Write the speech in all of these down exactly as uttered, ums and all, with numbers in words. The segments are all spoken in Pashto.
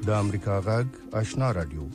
د امریکا غږ آشنا رادیو.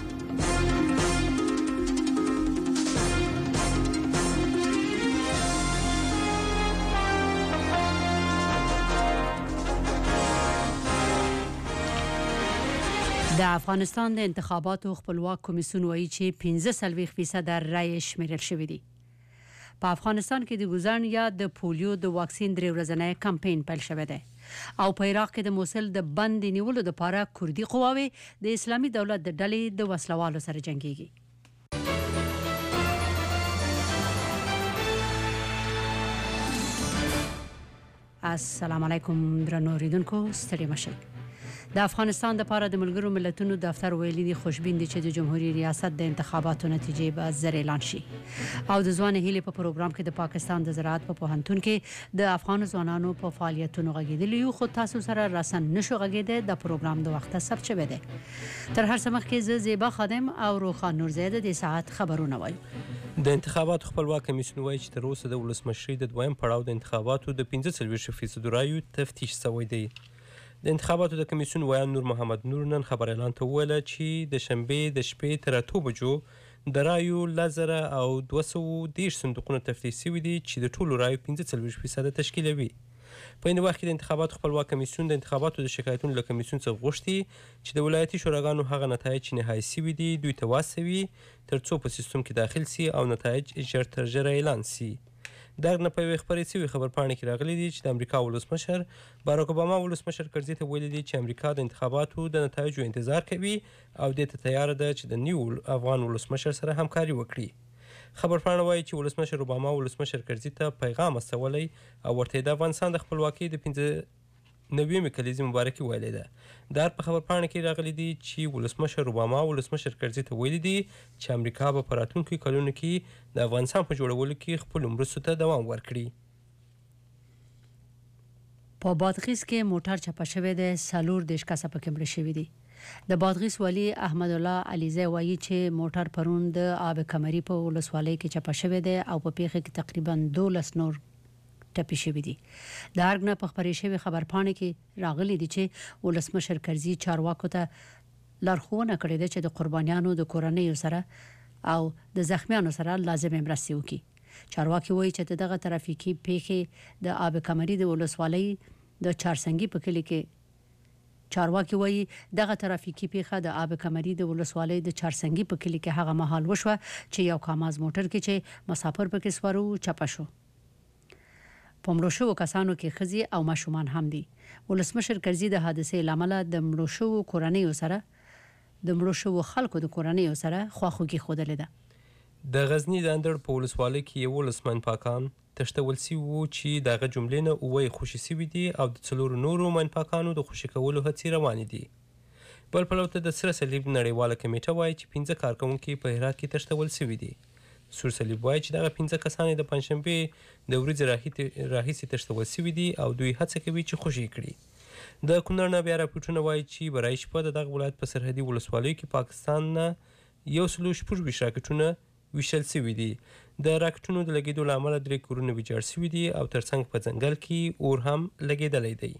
د افغانستان د انتخاباتو خپلواک کمیسیون وایي چې پنځه څلوېښت فیصد رای شمیرل شوې دي. په افغانستان کې د ګوزن یا د پولیو د واکسین درې ورځنی کمپاین پیل شوی دی او په عراق کې د موصل د بند نیولو لپاره کردي قواوې د اسلامي دولت د ډلې د وسلوالو سره جنګيږي. السلام علیکم درنو اوریدونکو، ستړي مشئ. د افغانستان د لپاره د ملګرو ملتونو دفتر ویلي دي خوشبین دي چې د جمهوریت ریاست د انتخاباتو نتیجې به زر اعلان شي. او د ځوان هیلې په پروګرام کې د پاکستان د زراعت په پوهنتون کې د افغان ځوانانو په فعالیتونو غږیدلی یو، خو تاسو سره راسن نشو غږیده. د پروګرام د وخت ثبت شوی دی. تر هر څه مخکې زه زیبا خادم او روخان نورزیده د ساعت خبرونه وایو. د انتخاباتو خپلواک کمیسیون وایي چې تر اوسه د ولسمشرۍ د دویم پړاو د انتخاباتو د پنځه څلوېښت فیصد رایو تفتیش شوی دی. د انتخاباتو د کمیسیون ویان نور محمد نور نن خبر اعلان ته وویل چې د شنبې د شپې تر اتو بجو د رایو لزره او دوه سوه دېرش صندوقونه تفتیش شوي دي چې د ټولو رایو پنځه څلوېښت فیصده تشکیلوي. په این وخت کې د انتخاباتو خپلواک کمیسیون د انتخاباتو د شکایتونو له کمیسیون څخه غوښتي چې د ولایتي شوراګانو هغه نتایج چې نهایي شوي دي دوی ته واستوي تر څو په سیستم کې داخل سي او نتایج ژر تر ژره اعلان سي. دغه نه په یوې خبرې شوې خبرپاڼې کې راغلي دي چې د امریکا ولسمشر باراک اوباما ولسمشر کرزي ته ویلي دي چې امریکا د انتخاباتو د نتایجو انتظار کوي او دې ته تیار ده چې د نیو افغان ولسمشر سره همکاري وکړي. خبرپاڼه وایي چې ولسمشر اوباما ولسمشر کرزي ته پیغام استولی او ورته د افغانستان د خپلواکۍ د پنځه نوېمې کلیزې مبارکي ویلې ده. دا په خبرپاڼه کې راغلي دي چې ولسمشر اوباما ولسمشر کرزي ته ویلي دي چې امریکا به په راتلونکو کلونو کې د افغانستان په جوړولو کې خپلو مرستو ته دوام ورکړي. په بادغیس کې موټر چپه شوی دی، څلور دېرش کسه پکې مړه شوي دي. د بادغیس والي احمد الله علیزی وایي چې موټر پرون د آب کمري په ولسوالۍ کې چپه شوی دی او په پیښه کې تقریبا دولس نور ټپي شوي دي. د ارګ نه په خبرې شوې خبرپاڼې کې راغلي دي چې ولسمشر کرزي چارواکو ته لارښوونه کړې ده چې د قربانیانو د کورنیو سره او د زخمیانو سره لازمه مرستې وکړي. چارواکي وایي چې دغه ترافیکي پیښې د آب کمري د ولسوالۍ د چارسنګي په کلي کې چارواکي وایي دغه ترافیکي پیښه د آب کمري د ولسوالۍ د چارسنګي په کلي کې هغه مهال وشوه چې یو کاماز موټر کې چې مسافر پکې سوارو چپه شو. په مړو شوو کسانو کې ښځې او ماشومان هم دي. ولسمشر کرزي د حادثې له امله د مړو شوو کورنیو سره د مړو شوو خلکو د کورنیو سره خواخوږي ښودلې ده. د غزني د اندړ په ولسوالۍ کې یولس منپاکان تښتول سوي وو چې دغه جملې نه اووه یې خوشي سوي دي او د څلورو نورو منپاکانو د خوشي کولو هڅې روانې دي. بل پلو ته د سره صلیب نړیواله کمیټه وایي چې پنځه کارکوونکي په هرات کې تښتول سوي دي. سور صلیب وایي چې دغه پنځه کسان د پنجشنبې د ورځې راهیسې تښتول سوي دي او دوی هڅه کوي چې خوشي کړي. د کونړ نه بیا راپورټونه وایي چې برای شپه د دغه ولایت په سرحدي ولسوالیو کې پاکستان نه یو سلو شپږ ویشت راکټونه ویشل سوي دي. د راکټونو د لګېدو له امله درې کورونه ویجاړ سوي دي او ترڅنګ په ځنګل کې اور هم لګېدلی دی.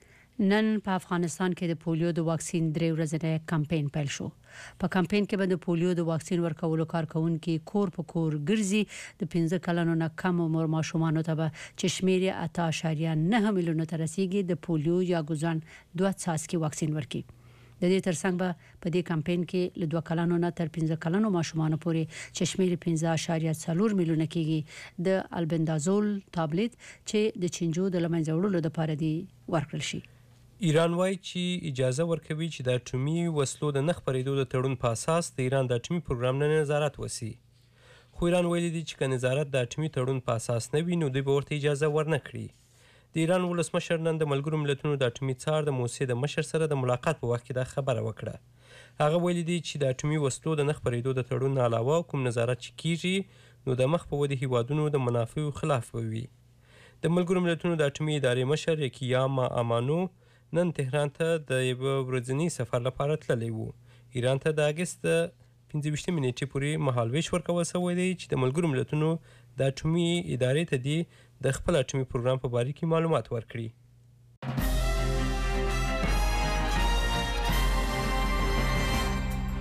نن په افغانستان کې د پولیو د واکسین درې ورځنی کمپاین پیل شو. په کمپاین کې به د پولیو د واکسین ورکولو کارکونکي کور په کور ګرځي. د پنځه کلنو نه کم عمر ماشومانو ته به چې شمېر یې اته اعشاریه نهه میلیونه ته رسیږي د پولیو یا ګوزن دوه څاڅکي واکسین ورکړي. د دې ترڅنګ به په دې کمپاین کې له دوه کلنو نه تر پنځه کلنو ماشومانو پورې چې شمېر پنځه اعشاریه څلور میلیونه کېږي د البندازول تابلیت چې د چینجو د له منځه وړلو لپاره دی ورکړل شي. ایران وایي چې اجازه ورکوي چې د اټومي وسلو د نه خپرېدو د تړون په اساس د ایران د اټومي پروګرام نه نظارت وسي. خو ایران ویلي دي چې که نظارت د اټومي تړون په اساس نه وي نو دوی به ورته اجازه ورنه کړي. د ایران ولسمشر نن د ملګرو ملتونو د اټومي څار د موسسې د مشر سره د ملاقات په وخت کې دا خبره وکړه. هغه ویلي دي چې د اټومي وسلو د نه خپرېدو د تړون نه علاوه کوم نظارت چې کیږي نو د مخ په ودې هیوادونو د منافعو خلاف به وي. د ملګرو ملتونو د اټومي ادارې مشر یکیاما امانو نن تهران ته د یوه ورځني سفر لپاره تللی و. ایران ته د اګست پنځه ویشتمې نیټې پورې مهالویش ورکول شوی دی چې د ملګرو ملتونو د اټومي ادارې ته دي د خپل اټومي پروګرام په باره کې معلومات ورکړي.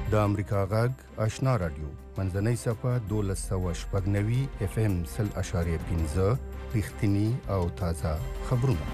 د امریکا غږ آشنا رادیو منځنۍ صفه دولس سوه شپږ نوي اف ام سل اشاریه پنځه رښتینی او تازه خبرونه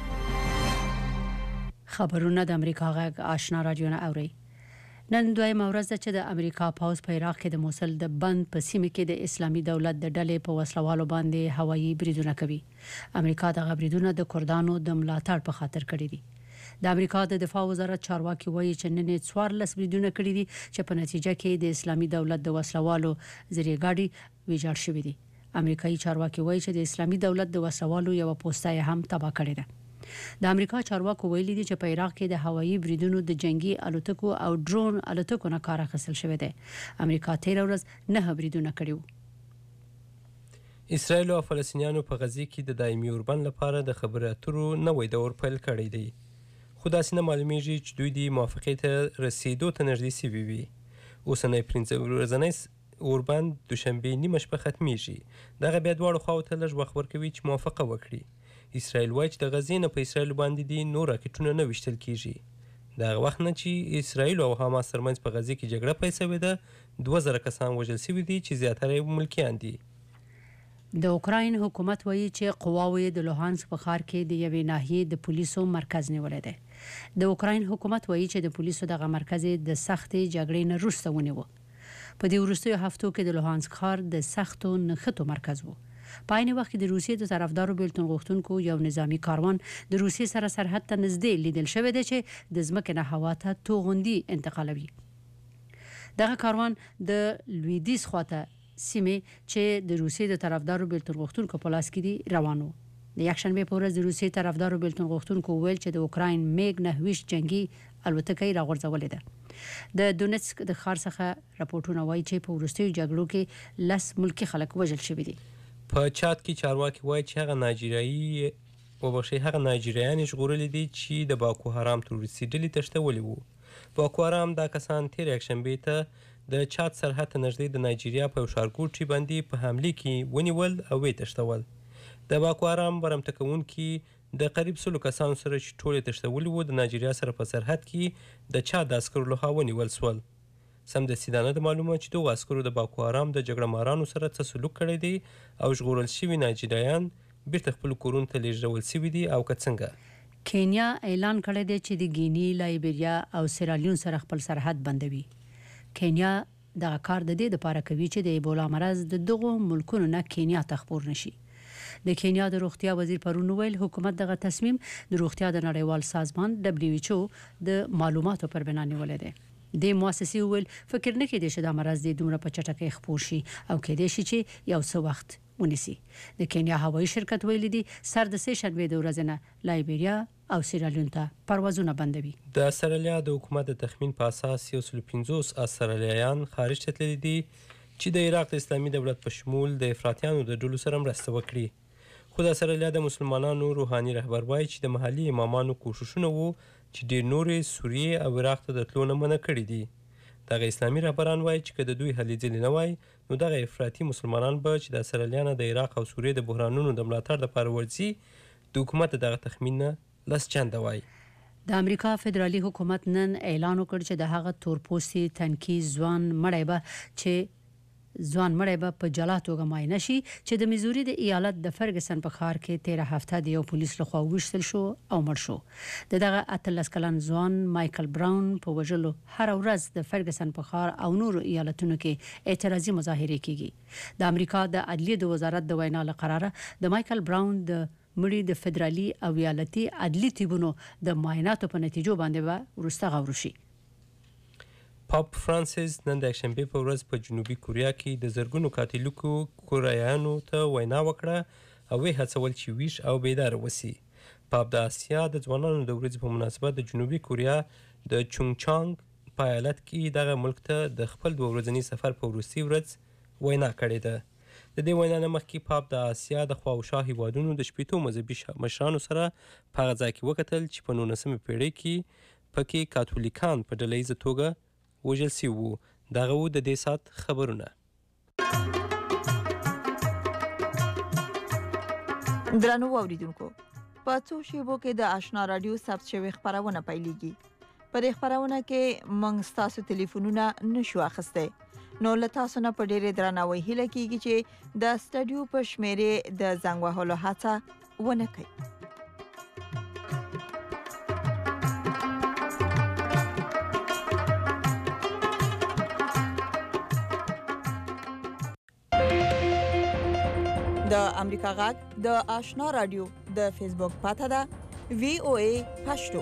خبرونه د امریکا غږ آشنا رادیو نه اوري. نن دویمه ورځ ده چې د امریکا پوځ په عراق کې د موصل د بند په سیمه کې د اسلامي دولت د ډلې په وسلوالو باندې هوایي بریدونه کوي. امریکا د بریدونو د کردانو د ملاتړ په خاطر کړی دي. د امریکا د دفاع وزارت چارواکي وایي چې نن څوارلس بریدونه کړي دي چې په نتیجه کې د اسلامي دولت د وسلوالو ذریعه‌ګاډي ویجاړ شوی دي. امریکایي چارواکي وایي چې د اسلامي دولت د وسلوالو یو پوسټه هم تباه کړې ده. د امریکا چارواکو ویلي دي چې په عراق کې د هوایي بریدونو د جنگي الوتکو او ډرون الوتکو نه کار اخیستل شوی دی. امریکا تیر ورځ نه بریدونه کړي وو. اسرائیل او فلسطینیانو په غزه کې د دایمي اوربند لپاره د خبرو اترو نوې دور پیل کړی دی. خو داسې نه معلومیږي چې دوی د موافقې ته رسیدو ته نږدې شوي وي. اوسنی پنځه ورځنی اوربند دوشنبې نیمه شپه ختمیږي. دغه بیا دواړو خواو ته لږ وخت ورکوي چې موافقه وکړي. اسرائیل وایي چې د غزې نه په اسرائیل باندې دي نور راکټونه نه ویشتل کیږي. دغه وخت نه چې اسرائیل او حماس ترمنځ په غزې کې جګړه پیل شوې ده دوه زره کسان وژل شوي دي چې زیاتره یې ملکیان دي. د اوکراین حکومت وایي چې قواوې د لوهانسک په ښار کې د یوې ناحیې د پولیسو مرکز نیولی دی. د اوکراین حکومت وایي چې د پولیسو دغه مرکز د سختې جګړې نه وروسته ونیو. په دې وروستیو هفتو کې د لوهانسک ښار د سختو نښتو مرکز و. په عین وخت کې د روسیې د طرفدارو بیلتون غوښتونکو یو نظامی کاروان د روسیې سره سرحد ته نږدې لیدل شوی دی چې د ځمکې نه هوا ته توغندي انتقالوي. دغه کاروان د لویدیځ خواته سیمه چې د روسیې د طرفدارو بیلتون غوښتونکو په لاس کې دی روانو. د یکشنبه په ورځ د روسیې طرفدارو بیلتون غوښتونکو ویل چې د اوکراین میګ نه ویش جنگي الوتکې راغورځولې ده. د دونیتسک د ښار څخه راپورټونه وایي چې په وروستیو جګړو کې لس ملکی خلک وژل شوي دي. په چاد کې چارواکي وایي چې هغه نایجیریایي وبخښئ هغه نایجیریایان ژغورلي دي چې د باکو حرام تروریستي ډلې تښتولي وو. باکو حرام دا کسان تیر یکشنبې ته د چاد سرحد ته نږدې د نایجیریا په یو ښارګوټي باندې په حملې کې ونیول او ویې تښتول. د باکو حرام برمته کوونکي د قریب سلو کسانو سره چې ټول یې تښتولي وو د نایجیریا سره په سرحد کې د چاد د عسکرو لخوا ونیول سول. سمدستي دا نه ده معلومه چې دغو عسکرو د باکو حرام د جګړه مارانو سره څه سلوک کړی دی او ژغورل شوي نایجیریایان بیرته خپلو کورونو ته لیږدول شوي دي او که څنګه. کینیا اعلان کړی دی چې د ګینی، لایبیریا او سیرالیون سره خپل سرحد بندوي. کینیا دغه کار د دې لپاره کوي چې د ایبولا مرض د دغو ملکونو نه کینیا ته خپور نشي. د کینیا د روغتیا وزیر پرون ویل حکومت دغه تصمیم د روغتیا د نړیوال سازمان دبليو ایچ او د معلوماتو پر بنا نیولې ده. د مؤسسې ویل فکر نه کېدی چې د مرض د دومره په چټکۍ خپور شي او کېدی شي چې یو څه وخت ونیسي. د کینیا هوایي شرکت ویلي دي سر د سه شنبې د ورځې نه لایبیریا او سیرالیون ته پروازونه بندوي. د استرالیا د حکومت د تخمین په اساس یو سل پنځوس استرالیایان خارج ته تللي دي چې د عراق د اسلامي دولت په شمول د افراطیانو د ډلو سره مرسته وکړي. خو د استرالیا د مسلمانانو روحاني رهبر وایي چې د محلي امامانو کوښښونه وو چې ډېر نورې سوریې او عراق ته د تلو نه منع کړي دي. دغه اسلامي رهبران وایي چې که د دوی هلې ځلې نه وای نو دغه افراطي مسلمانان به چې د استرالیا نه د عراق او سوریې د بحرانونو د ملاتړ لپاره ورځي د حکومت دغه تخمین نه لس چنده وای. د امریکا فدرالي حکومت نن اعلان وکړ چې د هغه تورپوستي تنکي ځوان مړی به چې ځوان مړی به په جلا توګه معاینه شي چې د میزوري د ایالت د فرګسن په ښار کې تیره هفته د یو پولیس لخوا وویشتل شو او مړ شو. د دغه اتلس کلن ځوان مایکل براون په وژلو هر ورځ د فرګسن په ښار او نورو ایالتونو کې اعتراضي مظاهرې کیږي. د امریکا د عدلیې د وزارت د وینا له قراره د مایکل براون د مړي د فدرالي او ایالتي عدلي تیبونو د معایناتو په نتیجو باندې به وروسته غور شي. پاپ فرانسیس نن د یکشنبې په ورځ په جنوبي کوریا کې د زرګونو کاتولیکو کوریایانو ته وینا وکړه او ویې هڅول چې ویښ او بیداره وسی. پاپ د اسیا د ځوانانو د ورځې په مناسبت د جنوبي کوریا د چونګچانګ په ایالت کې دغه ملک ته د خپل دوه ورځني سفر په وروستي ورځ وینا کړې ده. د دې وینا نه مخکې پاپ د اسیا د خواوشا هیوادونو د شپېتو مذهبي مشرانو سره په هغه ځای کې وکتل چې په نولسمې پېړۍ کې پکې کاتولیکان په ډله ییزه توګه وژل شوي وو. دغه وو د دې ساعت خبرونه. درنو اوریدونکو، په څو شیبو کې د آشنا رادیو ثبت شوی خبرونه پیلېږي. په خبرونه کې موږ تاسو ټلیفونونه نشو اخسته. نو له تاسو نه په ډېر درناوي هیله کیږي چې د سټډیو په شمیرې د زنګ وهلو هڅه ونه کړئ. د امریکا غږ د آشنا رادیو د فیسبوک پاته ده وی او ای پښتو.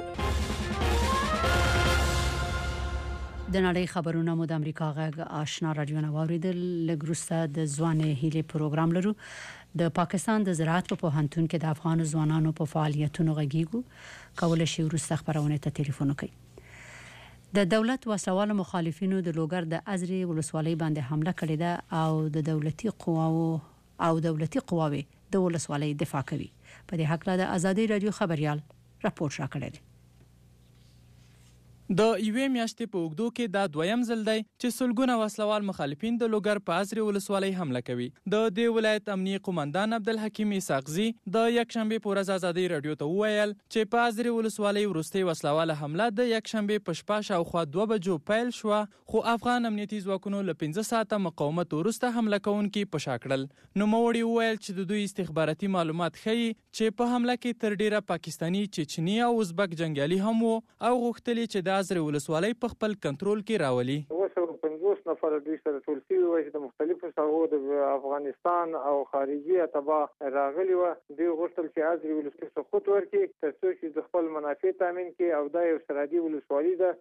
د نړۍ خبرونه مو د امریکا غږ آشنا رادیو نه واوریدل. لګروسته د ځوانې هیله پروګرام لرو. د پاکستان د زراعت په پوهنتون کې د افغان ځوانانو په فعالیتونو غږیږو. کول شي ورسته خبرونه ته ټلیفون وکړئ. د دولت وسلوال مخالفینو د لوګر د ازري ولسوالۍ باندې حمله کړې ده او د دولتي قواو او دولتي قواوي د ولسوالۍ دفاع کوي. په دې حق له د ازادي رادیو خبريال راپور راکړی دی. د یوې میاشتې په اوږدو کې دا دویم ځل دی چې سلګونه وسلوال مخالفین د لوګر په ازري ولسوالۍ حمله کوي. د دې ولایت امنیه قومندان عبدالحکیم اسحاقزي د یکشنبه په ورځ ازادي رادیو ته وویل چې په ازري ولسوالۍ وروستۍ وسلواله حمله د یکشنبه په شپه شاوخوا دوه بجو پیل شو، خو افغان امنیتي ځواکونو له پنځه ساعته مقاومت وروسته حمله کوونکي په شا کړل. نوموړي وویل چې د دوی استخباراتي معلومات ښیي چې په حمله کې تر ډیره پاکستاني، چچني او ازبک جنگیالي هم وو او غوښتلي چې د ازري ولسوالۍ په خپل کنټرول کې راولي. پنځوس نفر دوی سره ټول شوي وو چې د مختلفو ساحو د افغانستان او خارجي اتباع راغلي وو. دوی غوښتل چې ازري ولسوالۍ سقوط ورکړي تر څو چې د خپل منافع تامین کړي او دا یو سرحدي ولسوالۍ ده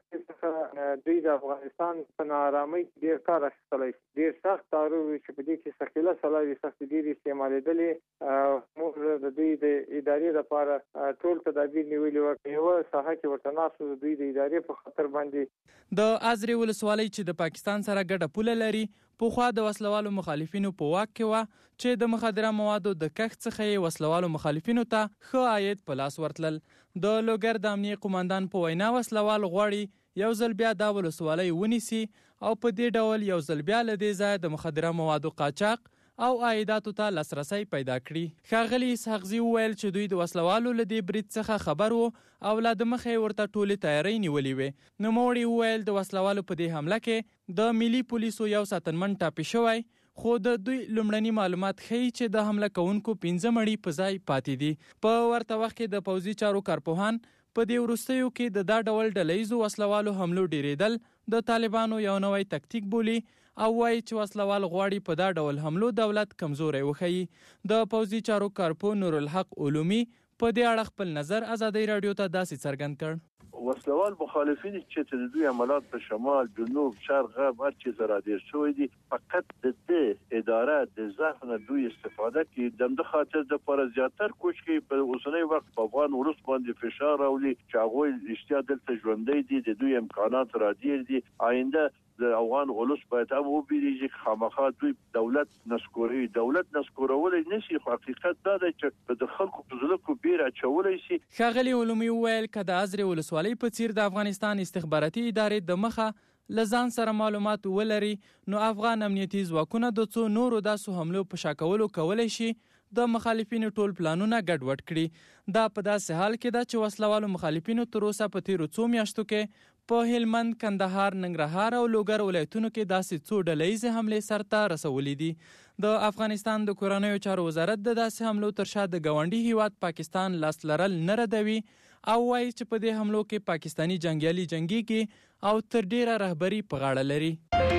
چې دوی د افغانستان په ناارامۍ ډېر کار اخیستلی شي. ډېر سخت تعرض چې په دې کې ثقيله سلاوي سخت ډېرې استعمالېدلې. موږ د دوی د ادارې لپاره ټول تدابیر نیولي وو. یوه ساحه کې ورته ناست وو دوی د ادارې په خطر باندې. د ازري ولسوالۍ چې د پاکستان سره ګډه پوله لري پوخوا د وسلوالو مخالفینو په واک کې وه چې د مخدره موادو د کښت څخه یې وسلوالو مخالفینو ته ښه عاید په لاس ورتلل. د لوګر د امنیه قومندان په وینا وسلوال غواړي یو ځل بیا دا ولسوالۍ ونیسي او په دې ډول یو ځل بیا له دې ځایه د مخدره موادو قاچاق او عایداتو ته لاسرسی پیدا کړي. ښاغلي اسحاقزي وویل چې دوی د وسلوالو له دې برید څخه خبر وو او لا د مخې ورته ټولې تیاری نیولې وې. نوموړي وویل د وسلوالو په دې حمله کې د ملي پولیسو یو ساتنمن ټاپي شوی، خو د دوی لومړني معلومات ښیي چې د حمله کوونکو پنځه مړي په ځای پاتې دي. په ورته وخت کې د پوځي چارو کارپوهان په دې وروستیو کې د دا ډول ډلهیزو وسلوالو حملو ډیریدل د طالبانو یو نوی تکتیک بولي او وایي چې وسلوال غواړي په دا ډول حملو دولت کمزوری وښیي. د پوځي چارو کارپو نورالحق علومي په دې اړه خپل نظر ازادي رادیو ته داسې څرګند کړ. وسلوال مخالفین چې د دوی عملات په شمال، جنوب، شرق، غرب هر چیز را دیر شوی دي فقط د دې اداره د ضعف نه دوی استفاده کوي د د خاطر د پر زیاتر کوچ کې په اوسنۍ وخت په افغان ولس باندې فشار راولي چې هغه اشتیا دلته ژوندۍ دي، د دوی امکانات را دیر دي. آینده د افغان ولس باید هم وبېږي چې خامخا دوی دولت نسکوري دولت نسکورولای نشي. خو حقیقت دا دی چې د خلکو په زړه کې بیر اچولای شي. ښاغلي علومي وویل که د ازري ولسوالۍ په څیر د افغانستان استخباراتي ادارې د مخه له ځان سره معلومات ولري نو افغان امنیتي ځواکونه د څو نورو داسو حملو په شا کولو کولی شي د مخالفینو ټول پلانونه ګډوډ کړي. دا په داسې حال کې ده چې وسلوالو مخالفینو تر اوسه په تیرو څو میاشتو کې په هلمند، کندهار، ننګرهار او لوګر ولایتونو کې داسې څو ډلهیزې حملې سرته رسولې دي. د افغانستان د کورنیو چارو وزارت د داسې حملو تر شا د ګاونډي هیواد پاکستان لاس لرل نه ردوي او وایي چې په دې حملو کې پاکستاني جنګیالي جنګیږي او تر ډیره رهبري په غاړه لري.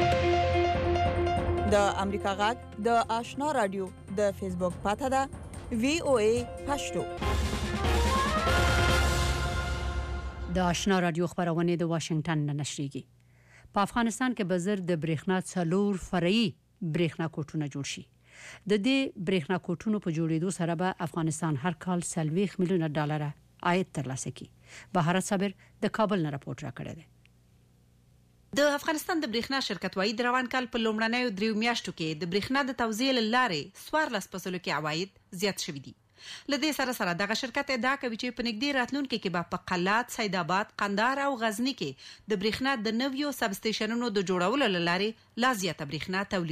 د امریکا غږ د آشنا رادیو د فیسبوک پاته ده وی او ای پښتو. د آشنا رادیو خبرونه د واشنگټن نه نشریږي. په افغانستان کې بزر د برېښنا څلور فرعي برېښنا کوټونه جوړ شي. د دې برېښنا کوټونو په جوړېدو سره به افغانستان هر کال سلويخ میلیونه ډالر عاید ترلاسه کړي. بهارت صابر د کابل نه راپور راکړی دی. د افغانستان د برېښنا شرکت وايي د روان کال په لومړنیو دریو میاشتو کې د برېښنا د توزیع لارې څوارلس فیصده کې عواید زیات شوي دي. له دې سره سره دغه شرکت ادعا کوي چې په نږدې راتلونکي کې به په قلات، سیدآباد، قندهار او غزنی کې د برېښنا د نویو سب سټیشنونو د جوړولو لارې لا زیاته برېښنا تولید کړي.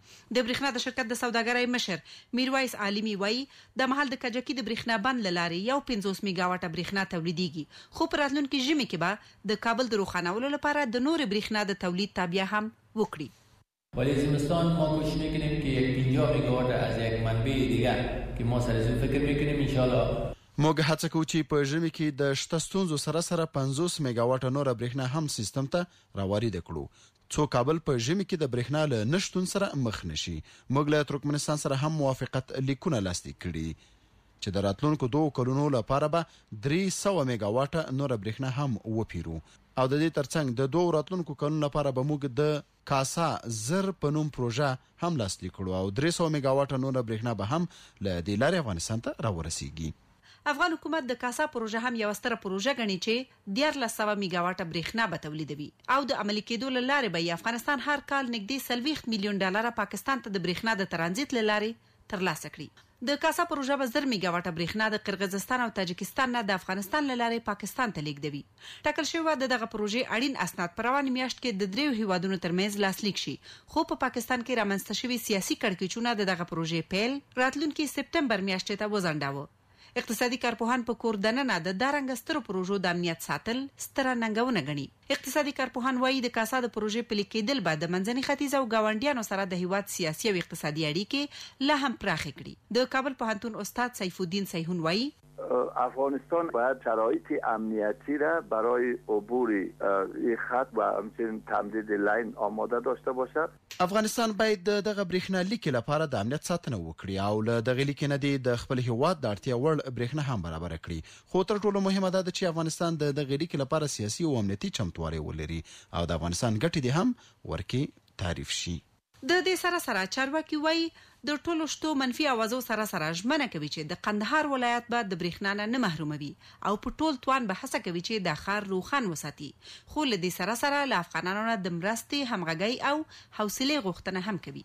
د برېښنا د شرکت د سوداګرۍ مشر میرویس عالمي وایي د مهال د کجکي د برېښنا بند لارې یو پنځوس میگاواټه برېښنا تولیدېږي خو په راتلونکي ژمي کې به د کابل د روښانولو لپاره د نور برېښنا د تولید تابع هم وکړي. ولی زمستان ما کوشش میکنیم که یک پنجاه میگاوات از یک منبع دیگر که ما سر از فکر میکنیم ان شاء الله موږ هڅه کوو چې په ژمي کې د شته ستونزو سره سره پنځوس میگاواټه نور برېښنا هم سیستم ته راوارد کړو څو کابل په ژمي کې د برېښنا له نشتون سره مخ نشي. موږ له ترکمنستان سره هم موافقت لیکونه لاسلیک کړي چې د راتلونکو دوه کلونو لپاره به درې سوه میگاواټه نور برېښنا هم وپیرو او د دې ترڅنګ د دوه راتلونکو کلونو لپاره به موږ د کاسا زر په نوم پروژه هم لاسلیک کړو او درې سوه میگاواټه نور برېښنا به هم له دې لارې افغانستان ته راورسیږي. افغان حکومت د کاسا پروژه هم یو ستره پروژه غني چې دیارلس سوه میگاواټه برېښنا به تولیدوي او د عملي کېدو له لارې به افغانستان هر کال نږدې څلوېښت میلیون ډالر پاکستان ته د برېښنا د ترانزیت له لارې ترلاسه کړي. د کاسا پروژه به زر میگاواټه برېښنا د قرغیزستان او تاجکستان نه د افغانستان له لارې پاکستان ته لیږدوي. ټاکل شوی د دغه پروژې اړین اسناد په روانه میاشت کې د دریو هیوادونو ترمنځ لاسلیک شي خو په پاکستان کې رامنځته شوي سیاسي کړکېچونه د دغه پروژې پیل راتلونکي سپتمبر میاشتې ته وځنډاوه. اقتصادي کارپوهان په کور دننه د دارنګ سترو پروژو د امنیت ساتل ستره ننګونه غني. اقتصادي کارپوهان وایي د کاسا د پروژې پلي کېدل به د منځني ختیځ او ګاونډیانو سره د هیواد سیاسي او اقتصادي اړیکې لا هم پراخې کړي. د کابل پوهنتون استاد سیف الدین سیحون وایي افغانستان باید شرایط امنیتی را برای عبور این خط و همچنین تمدید لاین آماده داشته باشد. افغانستان باید دغه برېښنا لیک لپاره د امنیت ساتنه وکړي او له دغه لیک نه د خپل هیواد د اړتیا وړ برېښنا هم برابر کړي. خو تر ټولو مهمه ده چې افغانستان د دغه لیک لپاره سیاسي او امنیتي چمتووالی ولري او د افغانستان ګټې دې هم ورکی تعریف شي. د دې سره سره چارواکي وایي د ټولو شتو منفي اوازو سره سره ژمنه کوي چې د قندهار ولایت به د برېښنا نه محروموي او په ټول توان به هڅه کوي چې د ښار روښان وساتي خو له دې سره سره له افغانانو نه د مرستې همغږۍ او حوصلې غوښتنه هم کوي.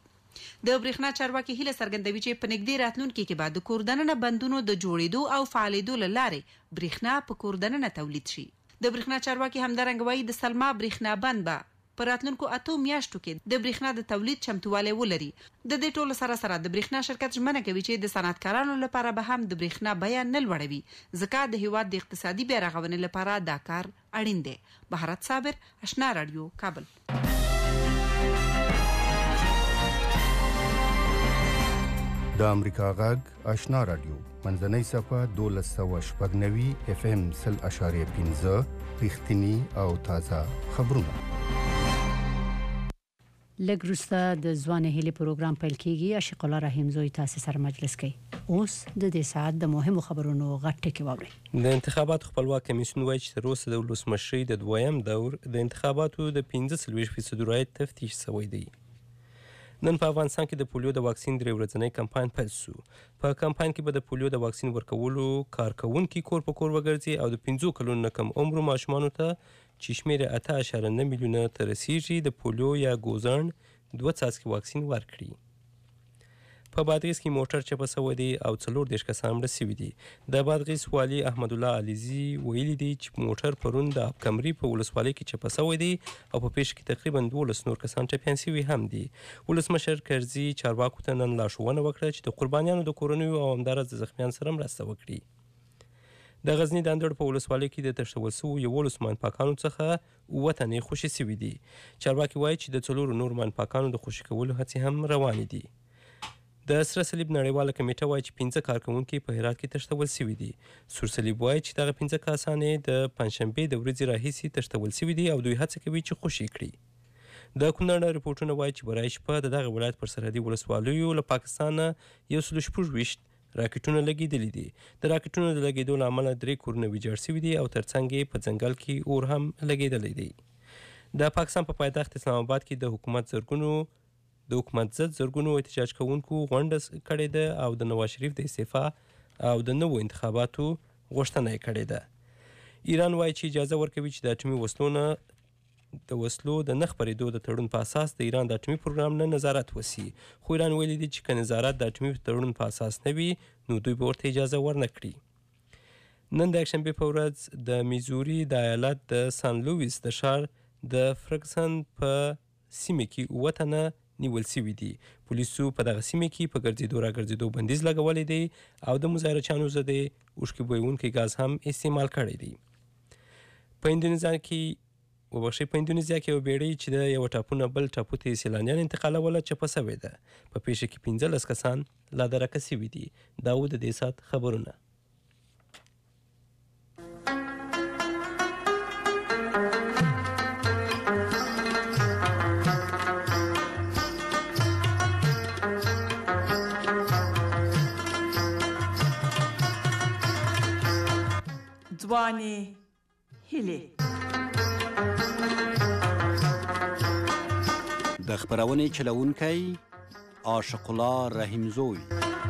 د برېښنا چارواکي هیله څرګندوي چې په نږدې راتلونکي کې به د کور دننه بندونو د جوړېدو او فعالېدو له لارې برېښنا په کور دننه تولید شي. د برېښنا چارواکي همدارنګه وایي د سلما برېښنا بند به په راتلونکو اتو میاشتو کې د برېښنا د تولید چمتووالی ولري. د دې ټولو سره سره د برېښنا شرکت ژمنه کوي چې د صنعتکارانو لپاره به هم د برېښنا بیه نه لوړوي ځکه د هیواد د اقتصادي بیا رغونې لپاره دا کار اړین دی. بهارت صابر، آشنا رادیو، کابل. د امریکا غږ آشنا رادیو منځنۍ صفه دولس سوه شپږ نوي اف ام سل اشاریه پنځه رښتینی او تازه خبرونه. لږ وروسته د ځوان هیلې پروګرام پیل کیږي. عاشق الله رحیم زوی تاسو سره مجلس کوي. اوس د دې ساعت د مهمو خبرونو غټ ټکی واورئ. د انتخاباتو خپلواک کمیسیون وایي چې تر اوسه د ولسمشرۍ د دویم دور د انتخاباتو د پنځه څلوېښت فیصدو رایې تفتیش شوی دی. نن په افغانستان کې د پولیو د واکسین درې ورځنی کمپاین پیل شو. په کمپاین کې به د پولیو د واکسین ورکولو کارکوونکي کور په کور وګرځي او د پنځو کلونو نه کم عمرو ماشومانو ته چې شمېر اته اعشاریه نه میلیونه ته رسیږي د پولیو یا ګوزڼ دوه څاڅکي واکسین ورکړي. په بادغیس کې موټر چپه شوی دی او څلور دېرش کسان مړه شوي دي. د بادغیس والي احمد الله علیزي ویلي دي چې موټر پرون د اب کمري په ولسوالۍ کې چپه شوی دی او په پیښه کې تقریبا دولس نور کسان ټپیان شوي هم دي. ولسمشر کرزي چارواکو ته نن لارښوونه وکړه چې د قربانیانو د کورنیو او همداراز د زخمیانو سره مرسته وکړي. د غزني د اندړ په ولسوالۍ کې د تښتول شوو یولسو ماینپاکانو څخه اووه تنې خوشي شوي دي. چارواکي وایي چې د څلورو نورو ماینپاکانو د خوشي کولو هڅې هم روانې دي. د سره صلیب نړیواله کمیټه وایي چې پنځه کارکوونکي په هرات کې تښتول شوي دي. سور صلیب وایي چې دغه پنځه کسان د پنجشنبې د ورځې راهیسې تښتول شوي دي او دوی هڅه کوي چې خوشي کړي. د کونړ رپورټونه وایي چې برای شپه د دغه ولایت پر سرحدي ولسوالیو له پاکستانه یو سل شپږ ویشت راکټونه لګېدلي دي. د راکټونو د لګېدو له امله درې کورونه ویجاړ شوي دي او ترڅنګ یې په ځنګل کې اور هم لګېدلی دی. د پاکستان په پایتخت اسلام آباد کې د حکومت زرګونو د حکومت ضد زرګونو احتجاج کوونکو غونډه کړې ده او د نواز شریف د استعفا او د نوو انتخاباتو غوښتنه یې کړې ده. ایران وایي چې اجازه ورکوي چې د اټومي وسلو نه د وسلو د نه خپرېدو د تړون په اساس د ایران د اټومي پروګرام نه نظارت وسي. خو ایران ویلي دي چې که نظارت د اټومي تړون په اساس نه وي نو دوی به ورته اجازه ورنه کړي. نن د یکشنبې په ورځ د میزوري د ایالت د سان لویس د ښار د فرګسن په سیمه کې اووه تنه نیول شوي دي. پولیسو په دغه سیمه کې په ګرځېدو راګرځېدو بندیز لګولی دی او د مظاهره چانو ضد اوښکې بویونکی ګاز هم استعمال کړی دی. په اندونیزیا کې وبخښئ په اندونیزیا کې یو بیړۍ چې د یوه ټاپو نه بل ټاپو ته یې سیلانیان انتقالوله چپه سوې ده. په پیښه کې پنځلس کسان لا درکه سوي دي. دا و د دې ساعت خبرونه. ځواني هیلې د خبرونې چلوونکی عاشق الله رحیمزوی.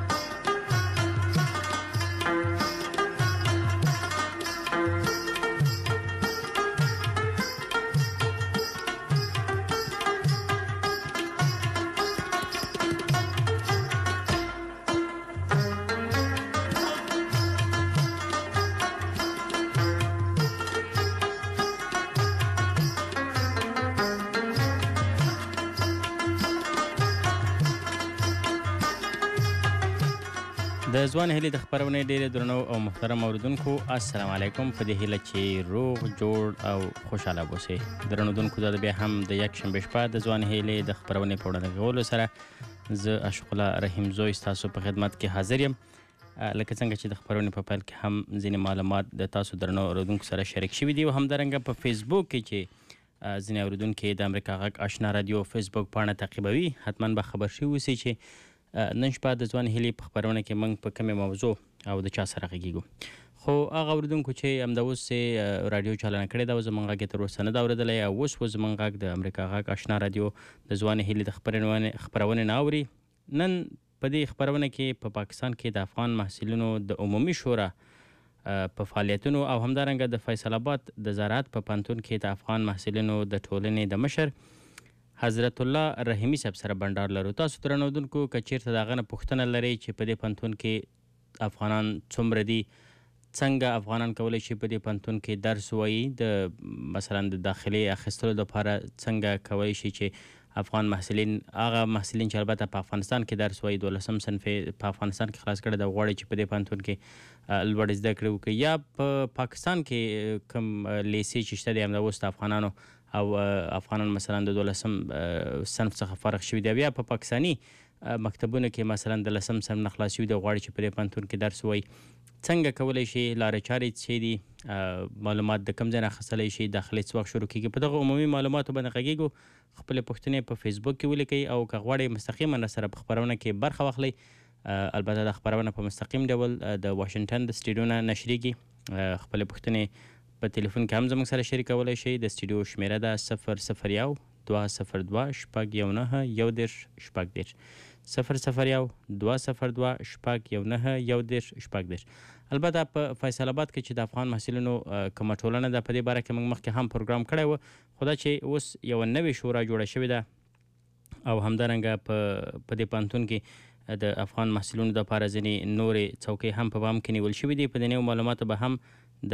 د ځوان هیلې د خبرونې ډېر درنو او محترم اوریدونکو السلام علیکم. په دې هیله چې روغ جوړ او خوشاله اوسئ. درنو اوریدونکو دا بیا هم د یک شنبې شپه د ځوان هیلې د خبرونې په وړاندې کولو سره زه عاشق الله رحیمزوی ستاسو په خدمت کې حاضر یم. لکه څنګه چې د خبرونې په پیل کې هم ځینې معلومات د تاسو درنو اوریدونکو سره شریک شوي دي او همدارنګه په فیسبوک کې چې ځینې اوریدونکي د امریکا غږ آشنا رادیو فیسبوک پاڼه تعقیبوي حتما به خبر شوي اوسئ چې نن شپه د ځوان هیلې په خبرونه کې موږ په کومې موضوع او د چا سره غږیږو. خو هغه اوریدونکو چې همدا اوس راډیو چالانه کړې ده او زموږ غږ یې تر اوسه نه ده اورېدلی او اوس و زموږ غږ د امریکا غږ آشنا راډیو د ځوان هیلې د خپرونې نه اوري. نن په دې خپرونه کې په پاکستان کې د افغان محصلینو د عمومي شورا په فعالیتونو او همدارنګه د فیصل آباد د زراعت په پوهنتون کې د افغان محصلینو د ټولنې د مشر حضرت الله رحیمي صاحب سره بنډار لرو. تاسو درنو اوریدونکو که چیرته د هغه نه پوښتنه لرئ چې په دې پوهنتون کې افغانان څومره دي، څنګه افغانان کولی شي په دې پوهنتون کې درس ووایي، د مثلا د داخلي اخیستلو لپاره څنګه کولی شي چې افغان محصلین هغه محصلین چې البته په افغانستان کې درس وایي دولسم صنف په افغانستان کې خلاص کړی د غواړي چې په دې پوهنتون کې لوړ زده کړې وکړي یا په پاکستان کې کوم لیسې چې شته دی همدا اوس د افغانانو او افغانان مثلا د دولسم صنف څخه فارغ شوي دي بیا په پاکستاني مکتبونو کې مثلا د لسم صنف نه خلاص شوي دي غواړي چې په دې پوهنتون کې درس ووایي څنګه کولی شي لارې چارې څه دي معلومات د کوم ځای نه اخیستلی شي داخلي څه وخت شروع کېږي په دغه عمومي معلوماتو باندې غږیږو. خپلې پوښتنې په فیسبوک کې ولیکئ او که غواړئ مستقیما سره په خپرونه کې برخه واخلئ. البته د خپرونه په مستقیم ډول د واشنګټن د سټوډیو نه نشریږي. خپلې پوښتنې په تلیفون کې هم زموږ سره شریکولی شئ. د سټوډیو شمیره ده صفر صفر یو دوه صفر دوه شپږ یو نهه یو دېرش شپږ دېرش صفر صفر یو دوه صفر دوه شپږ یو نهه یو دېرش شپږ دېرش. البته په فیصل آباد کې چې د افغان محصلینو کومه ټولنه ده په دې باره کې موږ مخکې هم پروګرام کړی و خو دا چې اوس یوه نوې شورا جوړه شوې ده او همدارنګه په په دې پوهنتون کې د افغان محصلینو دپاره ځینې نورې څوکۍ هم په پام کې نیول شوي دي. په دې نویو معلوماتو به هم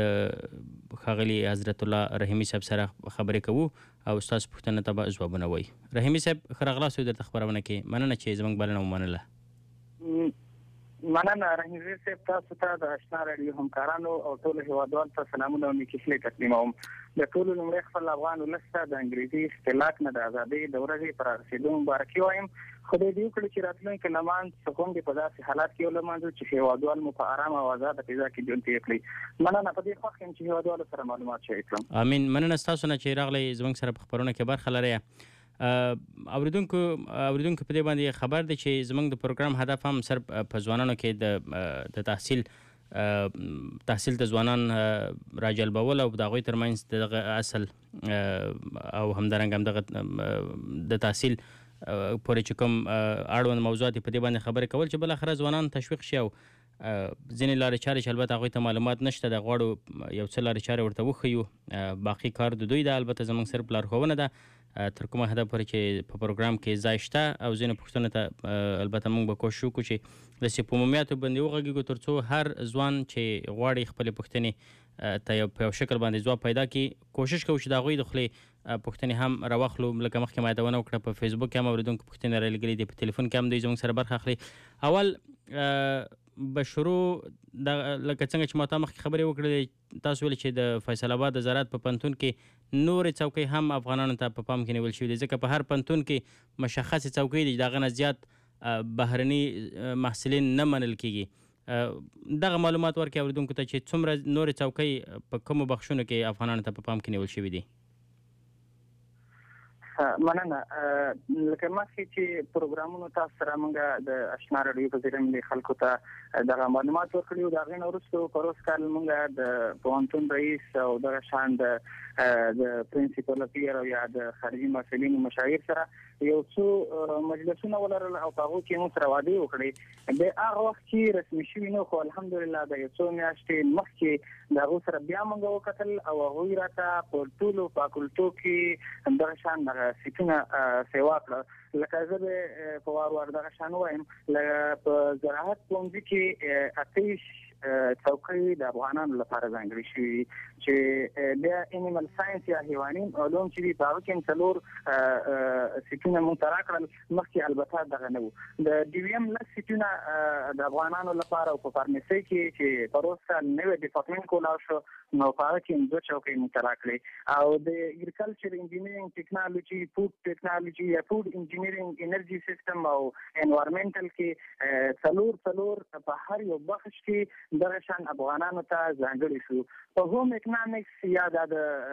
د ښاغلي حضرت الله رحیمي صاحب سره خبرې کوو او ستاسو پوښتنو ته به ځوابونه وایي. رحیمي صاحب ښه راغلاست درته خپرونه کې مننه چې زموږ بلنه ومنله. مننه رحیمي صاحب، تاسو ته د آشنا راډیو همکارانو او ټولو هیوادوالو ته سلامونه او نیکې تقدیموم. د ټولو لومړی خپل افغان ولس ته د انګریزي ښکېلاک نه د ازادۍ د ورځې پر رسېدو مبارکي وایم. خدای دې وکړي چې راتلونکي لمانځ سکون په داسې حالات کې ولمانځو چې هیوادوال مو په ارامه او ازاده فضا کې ژوند تېر کړي. مننه، په دې خوښ یم چې هیوادوالو سره معلومات شریک کړم. امین. مننه ستاسو نه چې راغلی زموږ سره په خپرونه کې برخه لرئ. اوریدونکو اوریدونکو په دې باندې خبر دی چې زموږ د پروګرام هدف هم صرف په ځوانانو کې د د تحصیل تحصیل د ځوانان راجلبول او د هغوی ترمنځ دغه اصل او همدارنګه هم دغه د تحصیل پورې چې کوم اړوند موضوعات په دې باندې خبرې کول چې بالاخره ځوانان تشویق شي او ځینې لارې چارې چې البته هغوی ته معلومات نشته د غواړو یو څه لارې چارې ورته وښیو. باقي کار د دوی ده، البته زموږ صرف لارښوونه ده تر کومه حده پورې چې په پروګرام کې ځای شته او ځینې پوښتنو ته البته موږ به کوشش وکړو چې داسې په عمومیاتو باندې وغږیږو تر څو هر ځوان چې غواړي خپلې پوښتنې ته یو په شکل باندې ځواب پیدا کړي. کوشش کوو چې د هغوی د خولې پوښتنې هم راواخلو. لکه مخکې ما یادونه وکړه په فیسبوک کې هم اورېدونکو پوښتنې رالیږلې دي، په تلیفون کې هم دوی زموږ سره برخه اخلي. اول به شروع د لکه څنګه چې ما ته مخکې خبرې وکړلې، تاسو ویل چې د فیصل آباد د زراعت په پوهنتون کې نورې چوکۍ هم افغانانو ته په پام کې نیول شوي دي، ځکه په هر پوهنتون کې مشخصې چوکۍ دي چې د هغه نه زیات بهرني محصلین نه منل کېږي. دغه معلومات ورکړئ اورېدونکو ته چې څومره نورې چوکۍ په کومو بخشونو کې افغانانو ته په پام کې نیول شوي دي. مننه. لکه مخکې چې پروګرامونو تاسو سره موږ د آشنا راډیو په ذریعه ملي خلکو ته دغه معلومات ورکړي او د هغې نه وروسته پروس کال موږ د پوهنتون رئیس او دغه شان د د پرنسپل پیر او یا د خارجي محصلینو مشاور سره یو څو مجلسونه ولرل او په هغو کې موږ سره وعدې وکړې. د هغه وخت چې رسمي شوي نو خو الحمدلله د یو څو میاشتې مخکې د هغو سره بیا موږ وکتل او هغوی راته په ټولو فاکولټو کې دغه شان سیټونه سیوا کړه. لکه زه به په وار وار دغه شان وایم، په زراعت پوهنځي کې اتهویشت څوکۍ د افغانانو لپاره ځانګړې شوي چې بیا انیمل ساینس یا حیواني علوم چې دي په هغه کې څلور سیټونه موږ ته راکړل. مخکې البته دغه نه وو. د ډیویم لس سیټونه د افغانانو لپاره او په فارمسي کې چې پروس کال نوی ډیپارټمنټ کولاو شو نو په هغه کې دوه چوکۍ موږ ته راکړې. او د اګریکلچر انجینیرینګ ټیکنالوژي، فود ټیکنالوژي یا فود انجینیرینګ، انرژي سیستم او انوایرمنټل کې څلور څلور په هر یو بخش کې دغه شان افغانانو ته ځانګړي شو. په هوم اکنامکس یا د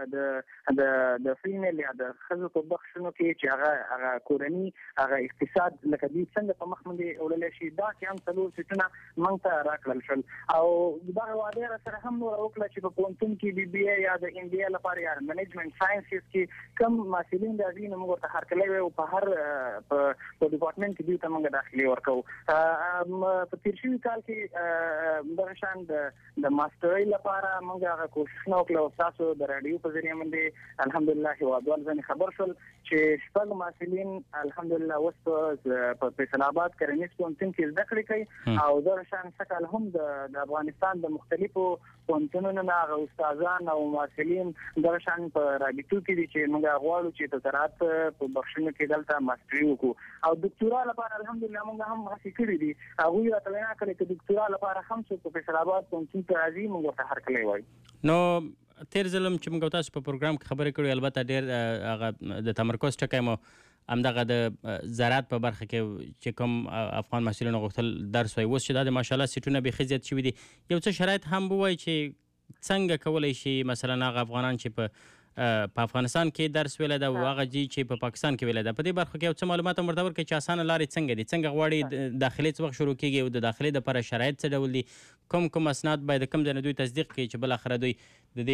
د د فیمیل یا د ښځو په بخشونو کې چې هغه هغه کورني هغه اقتصاد لکه دوی څنګه په مخ باندې وړلی شي، دا کې هم څلور سیټونه موږ ته راکړل شول. او دغه وعدې راسره هم نوره وکړه چې په پوهنتون کې بي بي اے یا د ام بي اے لپاره یا منیجمنټ ساینسز کې کوم محصلین راځي نو موږ ورته هرکلی وایو. په هر په ډیپارټمنټ کې دوی ته موږ داخلي ورکوو. په تېر شوي کال کې دغه شان د ماسټرۍ لپاره موږ هغه کوششونه وکړل او تاسو د راډیو په ذریعه باندې الحمدلله هیوادوال ځنې خبر شول چې شپږ محصلین الحمدلله اوس په فیصل آباد کرنیز پوهنتون کې زده کړې کوي. او دغه شان سږ هم د افغانستان د مختلفو پوهنتونونو نه هغه استادان او محصلین دغه شان په رابطو کې دي چې موږ غواړو چې د زراعت په بخشونو کې دلته ماسټري وکړو. او دکتورا لپاره الحمدلله موږ هم هڅې کړې دي. هغوی راته وینا کړې چې دکتورا لپاره هم څوک په فیصل آباد پوهنتون ته راځي موږ ورته هرکلی وایو. نو تیر ځلم چې موږ تاسو په پروګرام کې خبرې کړې، البته ډېر هغه د تمرکز ټکی مو همدغه د زراعت په برخه کې چې کوم افغان محصلینو غوښتل درس وایي. اوس چې دا د ماشاءالله سیټونه بیخي زیات شوي دي، یو څه شرایط هم ووایي چې څنګه کولی شي مثلا هغه افغانان چې په په افغانستان کې درس ویلی ده او هغه جي چې په پاکستان کې ویلی ده، په دې برخه کې یو څه معلومات هم ورته ورکړئ چې اسانه لارې څنګه دي، څنګه غواړي داخلي څه وخت شروع کېږي او د داخلي دپاره شرایط څه ډول دي، کوم کوم اسناد باید کوم ځای نه دوی تصدیق کړي چې بالاخره دوی د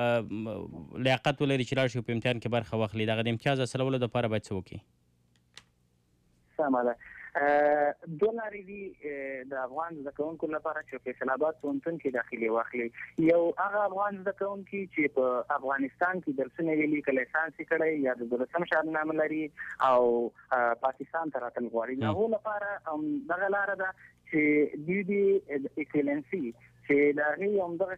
دې لیاقت ولري چې لاړ شي په امتحان کې برخه واخلي. دغه د امتیاز حاصلولو دپاره باید څه وکړي؟ سمه ده. دوه لارې دي د افغان زده کوونکو لپاره چې فیصل آباد پوهنتون کې داخلي واخلي. یو هغه افغان زده کوونکي چې په افغانستان کې درسونه ویلي، که لیسانس یې کړی یا د دولسم شهادتنامه لري او پاکستان ته راتلل غواړي، د هغو لپاره دغه لاره ده چې دوی د ایکویلنسي چې د هغې همدغه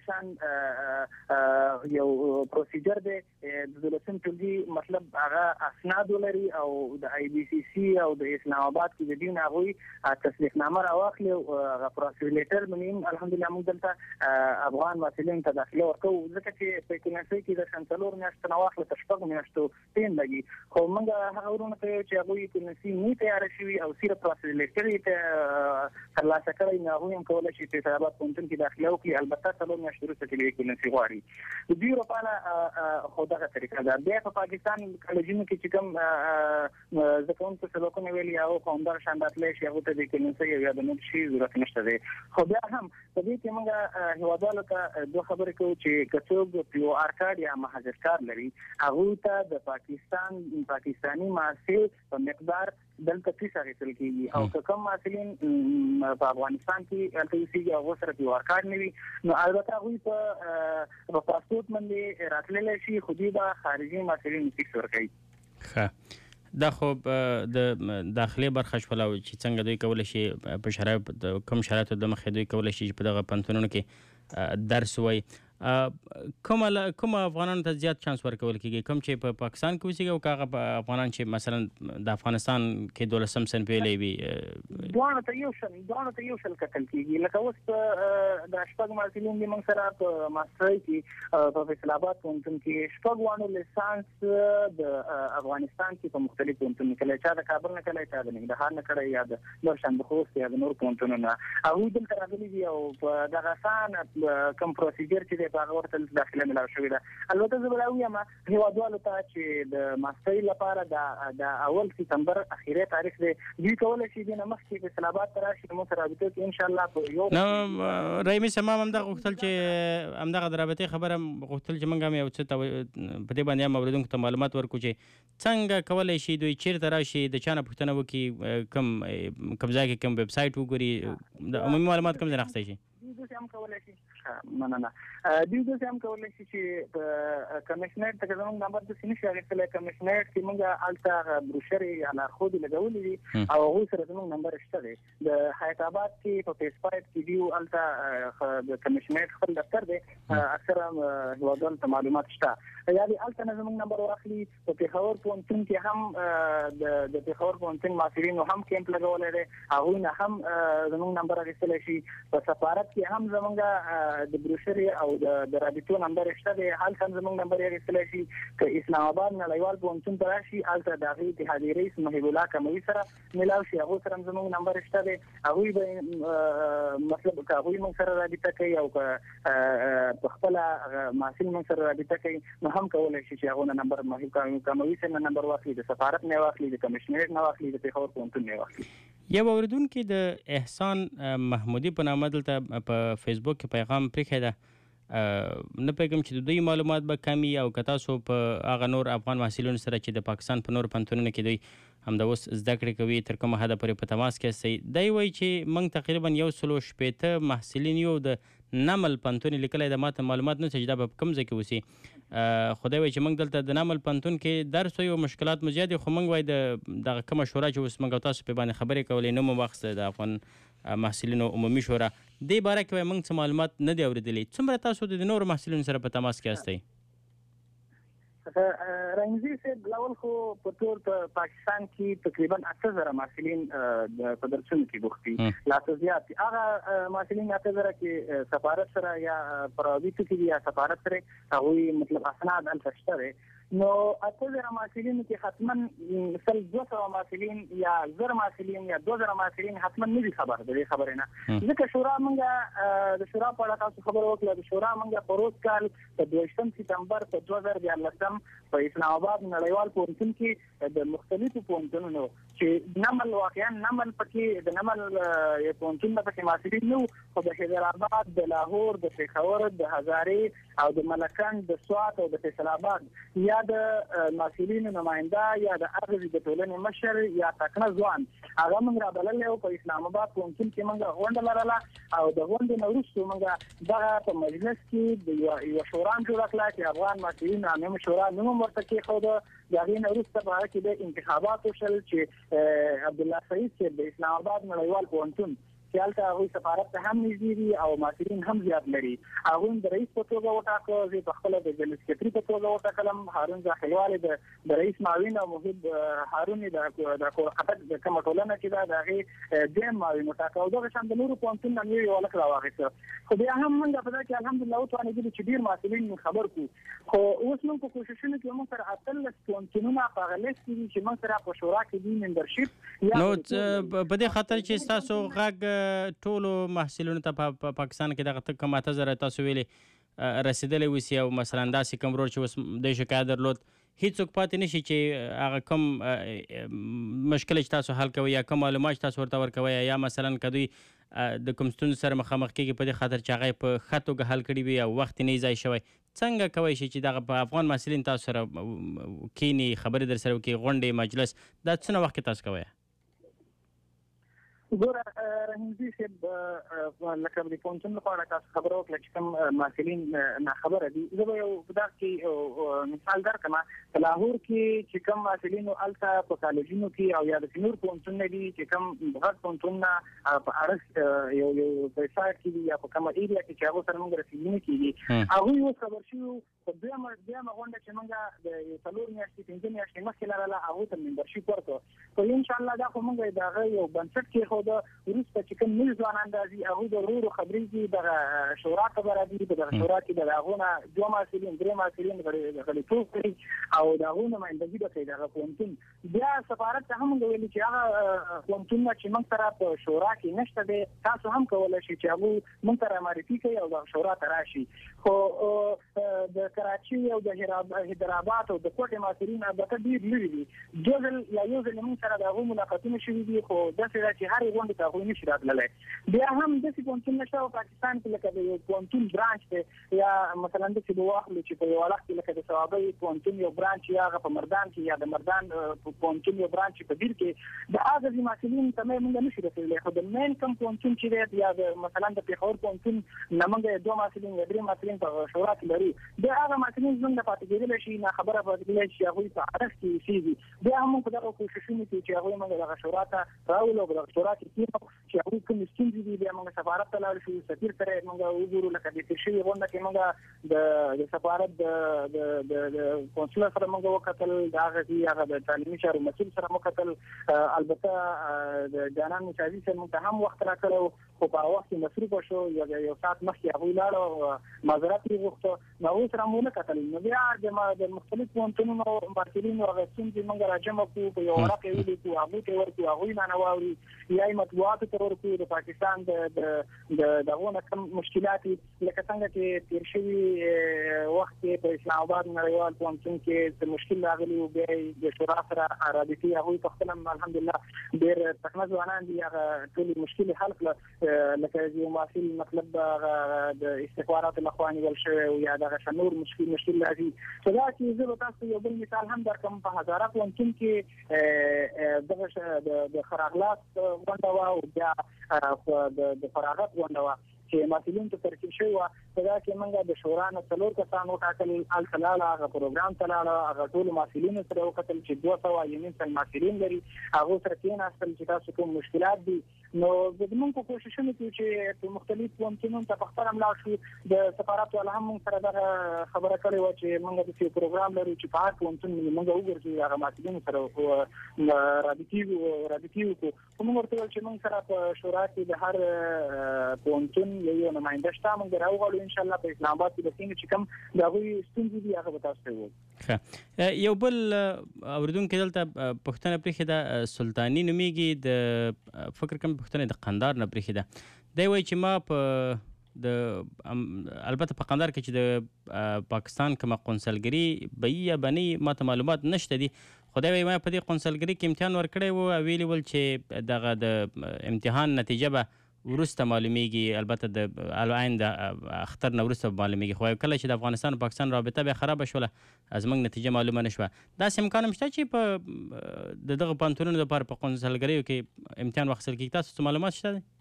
شان یو پروسیجر دی د دولسم ټولګي مطلب هغه اسناد ولري او د آی بي سی سی او د اسلام آباد کې د دوی نه هغوی تصدیقنامه راواخلي او هغه پروسیلیټر باندې الحمدلله موږ دلته افغان محصلینو ته داخله ورکوو، ځکه چې په ایکویلنسۍ کې د شان څلور میاشتو نه واخله تر شپږو میاشتو ټیم لګي. خو موږ هغه ورونه ته یو چې هغوی ایکویلنسي نه تیاره شوي او صرف پروسیلیټر یې ترلاسه کړی نو هغوی هم کولی شي فیصل آباد پوهنتون کې داخله وکړي. البته څلور میاشتې وروسته چې ایکویلنسي غواړي. د دوی لپاره خو دغه طریقه ده. بیا په پاکستان کالجونو کې چې کوم زده کوونکو سبقونه ویلي هغه خو همدغه شان راتلی شي، هغو ته د ایکویلنسي یا د نور شي ضرورت نشته دی. خو بیا هم په دې کې موږ هیوادوالو ته دوه خبرې کوو چې که څوک پی او آر کارډ یا مهاجر کارډ لري هغوی ته د پاکستان پاکستاني محصل په مقدار دلته فیس اخیستل کېږي. او که کوم محصلین په افغانستان کې هلته اوسېږي هغو سره پی او آر کارډ نه وي نو البته هغوی په پاسپورټ باندې راتللی شي، خو دوی به خارجي محصلین فیس ورکوي. ښه، دا خو د داخلي برخه شوله چې څنګه دوی کولی شي په شرایط کوم شرایطو د مخې دوی کولی شي چې په دغه پوهنتونونو کې درس ووایي. کوم کوم افغانانو ته زیات چانس ورکول کیږي کوم چې په پاکستان کې اوسېږي او هغه افغانان چې مثلا د افغانستان کې دولسم صنف ویلې وي دوه ته یو شل دوه ته یو شل کتل کیږي لکه اوس د شپږ محصلین دي موږ سره په ماسترۍ کې په فیصل آباد پوهنتون کې شپږ وانو لیسانس د افغانستان کې په مختلفو پوهنتونونو کې چا د کابل نه کړی چا د ننګرهار نه کړی یا د نورشهر خوست یا د نور پوهنتونونو نه هغوی دلته راغلي دي او په دغه سان کوم پروسیجر چې دی په هغه ورته داخله ملاو شوې ده. البته زه به وایم هیوادوالو ته چې د ماسترۍ لپاره د اول سپتمبر اخیری تاریخ دی دوی کولی شي دې نه مخکې فیصل آباد ته راشي موږ سره رابطه کې انشاءالله په یو نو رحیمي صاحب هم همدغه غوښتل چې همدغه د رابطې خبره غوښتل چې موږ هم یو څه په دې باندې هم اورېدونکو ته معلومات ورکړو چې څنګه کولی شي دوی چیرته راشي د چا نه پوښتنه وکړي کوم کوم ځای کې کوم ویب سایټ وګوري د عمومي معلومات کوم ځای نه اخیستی شي دوی هم کولی شي مننه دوی داسې هم کولی شي چې په کمیشنرټ ته زموږ نمبر داسې نشي اخیستلی کمیشنرټ کې موږ هلته بروشرې یا لارښودې لګولې دي او هغوی سره زموږ نمبر شته دی د حیات آباد کې په فیس فایو کې دیو هلته د کمیشنرټ خپل دفتر دی اکثره هیوادوالو ته معلومات شته یا دې هلته نه زموږ نمبر واخلي په پېښور پوهنتون کې هم د پېښور پوهنتون محصلینو هم کیمپ لګولی دی هغوی نه هم زموږ نمبر اخیستلی شي په سفارت کې هم زموږ د بروشرې او د رابطو نمبر شته دی هلته هم زموږ نمبر یې اخیستلی شي که اسلام آباد نړیوال پوهنتون ته راشي هلته د هغې اتحادیې رئیس محب الله کموي سره میلاو شي هغوی سره هم زموږ نمبر شته دی هغوی به مطلب که هغوی موږ سره رابطه کوي او که په خپله محصل موږ سره رابطه کوي نو هم کولی شي چې هغو نه نمبر محب کموي سره نه نمبر واخلي د سفارت نه واخلي د کمیشنرټ نه واخلي د پېښور پوهنتون نه واخلي. یو اوریدونکي د احسان محمودي په نامه دلته په فیسبوک کې پیغام پرېښی ده نه پوهېږم چې د دوی معلومات به کم وي او که تاسو په هغه نور افغان محصلینو سره چې د پاکستان په نور پوهنتونونو کې دوی همدا اوس زده کړې کوي تر کومه حده پورې په تماس کې هستئ دی وایي چې موږ تقریبا یو سلو شپېته محصلین یو د نمل پوهنتون لیکلی ده ماته معلومات نه چې دا به په کوم ځای کې اوسي خدای وایي چې موږ دلته د نمل پوهنتون کې درس وایو مشکلات مو زیات دي خو موږ وایي د دغه کومه شورا چې اوس موږ او تاسو پې باندې خبرې کولې نوم مو واخیسته د افغان محصلینو عمومي شورا دې باره کې وایي موږ څه معلومات نه دي اورېدلي څومره تاسو د نورو محصلینو سره په تماس کې هستئ؟ رنګزي صاحب لاول خو په ټول په پاکستان کې تقریبا اته زره محصلین په درسونو کې بوخت دي لا څه زیات هغه محصلین اته زره کې سفارت سره یا په رابطو کې یا سفارت سره هغوی مطلب اسناد هلته شته دی نو اته زره محصلینو کې حتما سل دوه سوه محصلین یا زر محصلین یا دوه زره محصلین حتما نه دي خبر د دې خبرې نه ځکه شورا موږ د شورا په اړه تاسو خبره وکړه د شورا موږ په روز کال په دویشتم سپتمبر په دوه زره دیارلسم په اسلام آباد نړیوال پوهنتون کې د مختلفو پوهنتونونو چې نمل واقعا نمل پکې د نمل پوهنتون نه پکې محصلین نه خو د حیدرآباد د لاهور د پېښور د هزارې او د ملکند د سوات او د فیصل آباد یا د محصلینو نماینده یا د اغزي د ټولنې مشر یا تکنه ځوان هغه موږ رابللی او په اسلام آباد پوهنتون کې موږ غونډه لرله او د غونډې نه وروسته موږ دغه په مجلس کې د یوه شورا جوړه کړه چې افغان محصلینو عامه شورا نوم ورته کېښوده د هغې نه وروسته په هغه کې د انتخابات وشل چې عبدالله سعید صاحب د اسلام آباد نړیوال پوهنتون چې هلته هغوی سفارت ته هم نږدې دي او محصلین هم زیات لري هغوی د رئیس په توګه وټاکه زه په خپله د جنرال سکرټري په توګه وټاکلم هارون زاخیلوال د رئیس معاون او محب هارون د خټک د کومه ټولنه چې ده د هغې دویم معاون وټاکه او دغه شان د نورو پوهنتون نه یې یو هلک راواخېسته خو بیا هم موږ په دا کې الحمدلله وتوانېدلو چې ډېر محصلین موږ خبر کړو خو اوس موږ په کوششونو کې موږ سره اتلس پوهنتونونه په هغه لیست کې دي چې موږ سره په شورا کې دي ممبرشپ نو په دې خاطر چې ستاسو غږ ټولو محصلینو ته په پاکستان کې دغه کوم اته زره تاسو ویلې رسېدلی وسي او مثلا داسې کوم ورور چې اوس د شکایت درلود هیڅوک پاتې نشي چې هغه کوم مشکل چې تاسو حل کوئ یا کوم معلومات چې تاسو ورته ورکوئ یا مثلا که دوی د کوم ستونزو سره مخامخ کېږي په دې خاطر چې هغه په ښه توګه حل کړي وي او وخت یې نه ضایع شوی څنګه کولی شي چې دغه په افغان محصلین تاسو سره کینی خبرې در سره وکړي غونډې مجلس دا څونه وخت کې تاسو کوئ ګوره رحیمزي صاحب لکه د پوهنتون لپاره تاسو خبره وکړه چې کوم محصلین ناخبره دي. زه به یو په دغه کې مثال درکړم. په لاهور کې چې کوم محصلین هلته په کالجونو کې او یا د نور پوهنتونونه دي چې کوم غټ پوهنتونونه په اړخ یو یو په سایټ کې دي یا په کومه ایریا کې چې هغه سره موږ رسېدلي کېږي، هغوی اوس خبر شوي په دویمه دویمه غونډه چې موږ د یو څلور میاشتې پنځه میاشتې مخکې لرله هغوی ته ممبرشیپ ورکړو. خو انشاءالله دا خو موږ د هغه یو بنسټ کېښود. وروسته چې کوم نوي ځوانان راځي هغوی د ورو ورو خبرېږي، دغه شورا خبره دي، په دغه شورا کې د هغو نه دوه محصلین درې محصلین غړیتوب کوي او د هغو نمایندګي به کوي دغه پوهنتون. بیا سفارت ته هم موږ ویلي چې هغه پوهنتونونه چې موږ سره په شورا کې نشته دی تاسو هم کولی شئ چې هغوی موږ ته رامعرفي کوي او دغه شورا ته راشي. خو د کراچي او د حیدرآباد او د کوټې محصلین البته ډېر لرې دي. دوه ځل یا یو ځل موږ سره د هغوی ملاقاتونه شوي دي، خو داسې ده چې هرې غونډې ته هغوی نشي راتللی. بیا هم داسې پوهنتون نشته په پاکستان کې لکه د یو پوهنتون برانچ دی، یا مثلا داسې به واخلو چې په یو وخت کې لکه د صوابۍ پوهنتون یو برانچ یا هغه په مردان کې یا د مردان پوهنتون یو برانچ په دیر کې د هغه ځي محصلین ته موږ نشو رسېدلی. خو د مین کوم پوهنتون چې دی یا د مثلا د پېښور پوهنتون نه موږ دوه محصلین یا درې محصلین په شورا کې لرو، بیا هغه محصلین زموږ نه پاتې کېدلی شي، ناخبره پاتې کېدلی شي، هغوی په عرض کې اوسېږي. بیا هم موږ په دغه کوششونو کې چې هغوی موږ دغه شورا ته راولو، په دغه شورا کې کېنو چې هغوی کوم ستونزې دي، بیا موږ سفارت ته لاړ شو، سفیر سره موږ وګورو. لکه د تېر شوې غونډه کې موږ د سفارت د قونسل سره موږ وکتل، د هغه ځي هغه د تعلیمي چارو مسؤل سره مو کتل. البته د جانان مشاهدي سره موږ ته هم وخت راکړی، خو په هغه وخت کې مصروفه شو، یو ساعت مخکې هغوی لاړو، معذرت یې غوښته، نو هغوی سره مو ونه کتل. نو بیا د مختلف پوهنتونونو محصلینو هغه ستونزې موږ راجمع کړو، په یو ورقه یې ولیکو، هغوی ته یې ورکړو، هغوی نه واوري، یا یې مطبوعاتو ته ورکړو د پاکستان د دغو نه کوم مشکلات لکه څنګه چې تېر شوي وخت کې په اسلام آباد نړیوال پوهنتون کې څه مشکل راغلی و، بیا یې د شورا سره رابطې هغوی په خپله الحمدلله ډېر تکړه ځوانان دي، هغه ټولې مشکلې حل کړه. لکه یو محصل مطلب د استخباراتو لخوا نیول شوی او یا دغه نور مشکل مشکل راځي. په دا کې زه به تاسو یو بل مثال هم درکړم. په هزاره پوهنتون کې دغه د خراغلاس غونډه وه او بیا د فراغت غونډه وه چې محصلینو ته ترتیب شوې وه. په دا کې موږ د شورا نه څلور کسان وټاکل، هلته لاړه، هغه پروګرام ته لاړه، هغه ټولو محصلینو سره وکتل چې دوه سوه یو نیم سل محصلین لري، هغو سره کېناستل چې تاسو کوم مشکلات دي. نو زموږ په کوششونو کې چې په مختلف پوهنتونونو ته په خپله هم لاړ شو، د سفارت والا هم موږ سره دغه خبره کړې وه چې موږ داسې یو پروګرام لرو چې په هر پوهنتون موږ وګرځو، هغه محصلینو سره رابطې رابطې وکړو. خو موږ ورته وویل چې موږ سره په شورا کې د هر پوهنتون یو نماینده شته، موږ به راوغواړو انشاءالله په اسلام آباد کې د سیمې چې کوم د هغوی ستونزې دي هغه به تاسو ته ووایو. یو بل اورېدونکی دلته پوښتنه پرېښې ده، سلطاني نومیږي، د فکر کوم پوښتنه د قندهار نه پرېښې ده. دی وایي چې ما په د البته په قندهار کې چې د پاکستان کومه قونسلګري به یا به نه ما ته معلومات نشته دي، خو دی وایي ما په دې قونسلګري کې امتحان ورکړی و او ویلي ول چې دغه د امتحان نتیجه به وروسته معلومیږي، البته د العین د اختر نه وروسته معلومیږي. خو کله چې د افغانستان او پاکستان رابطه بیا خرابه شوله، زموږ نتیجه معلومه نه شوه. داسې امکان هم شته چې په د دغه پوهنتونونو لپاره په قونسلګریو کې امتحان واخیستل کېږي؟ تاسو څه معلومات شته دی؟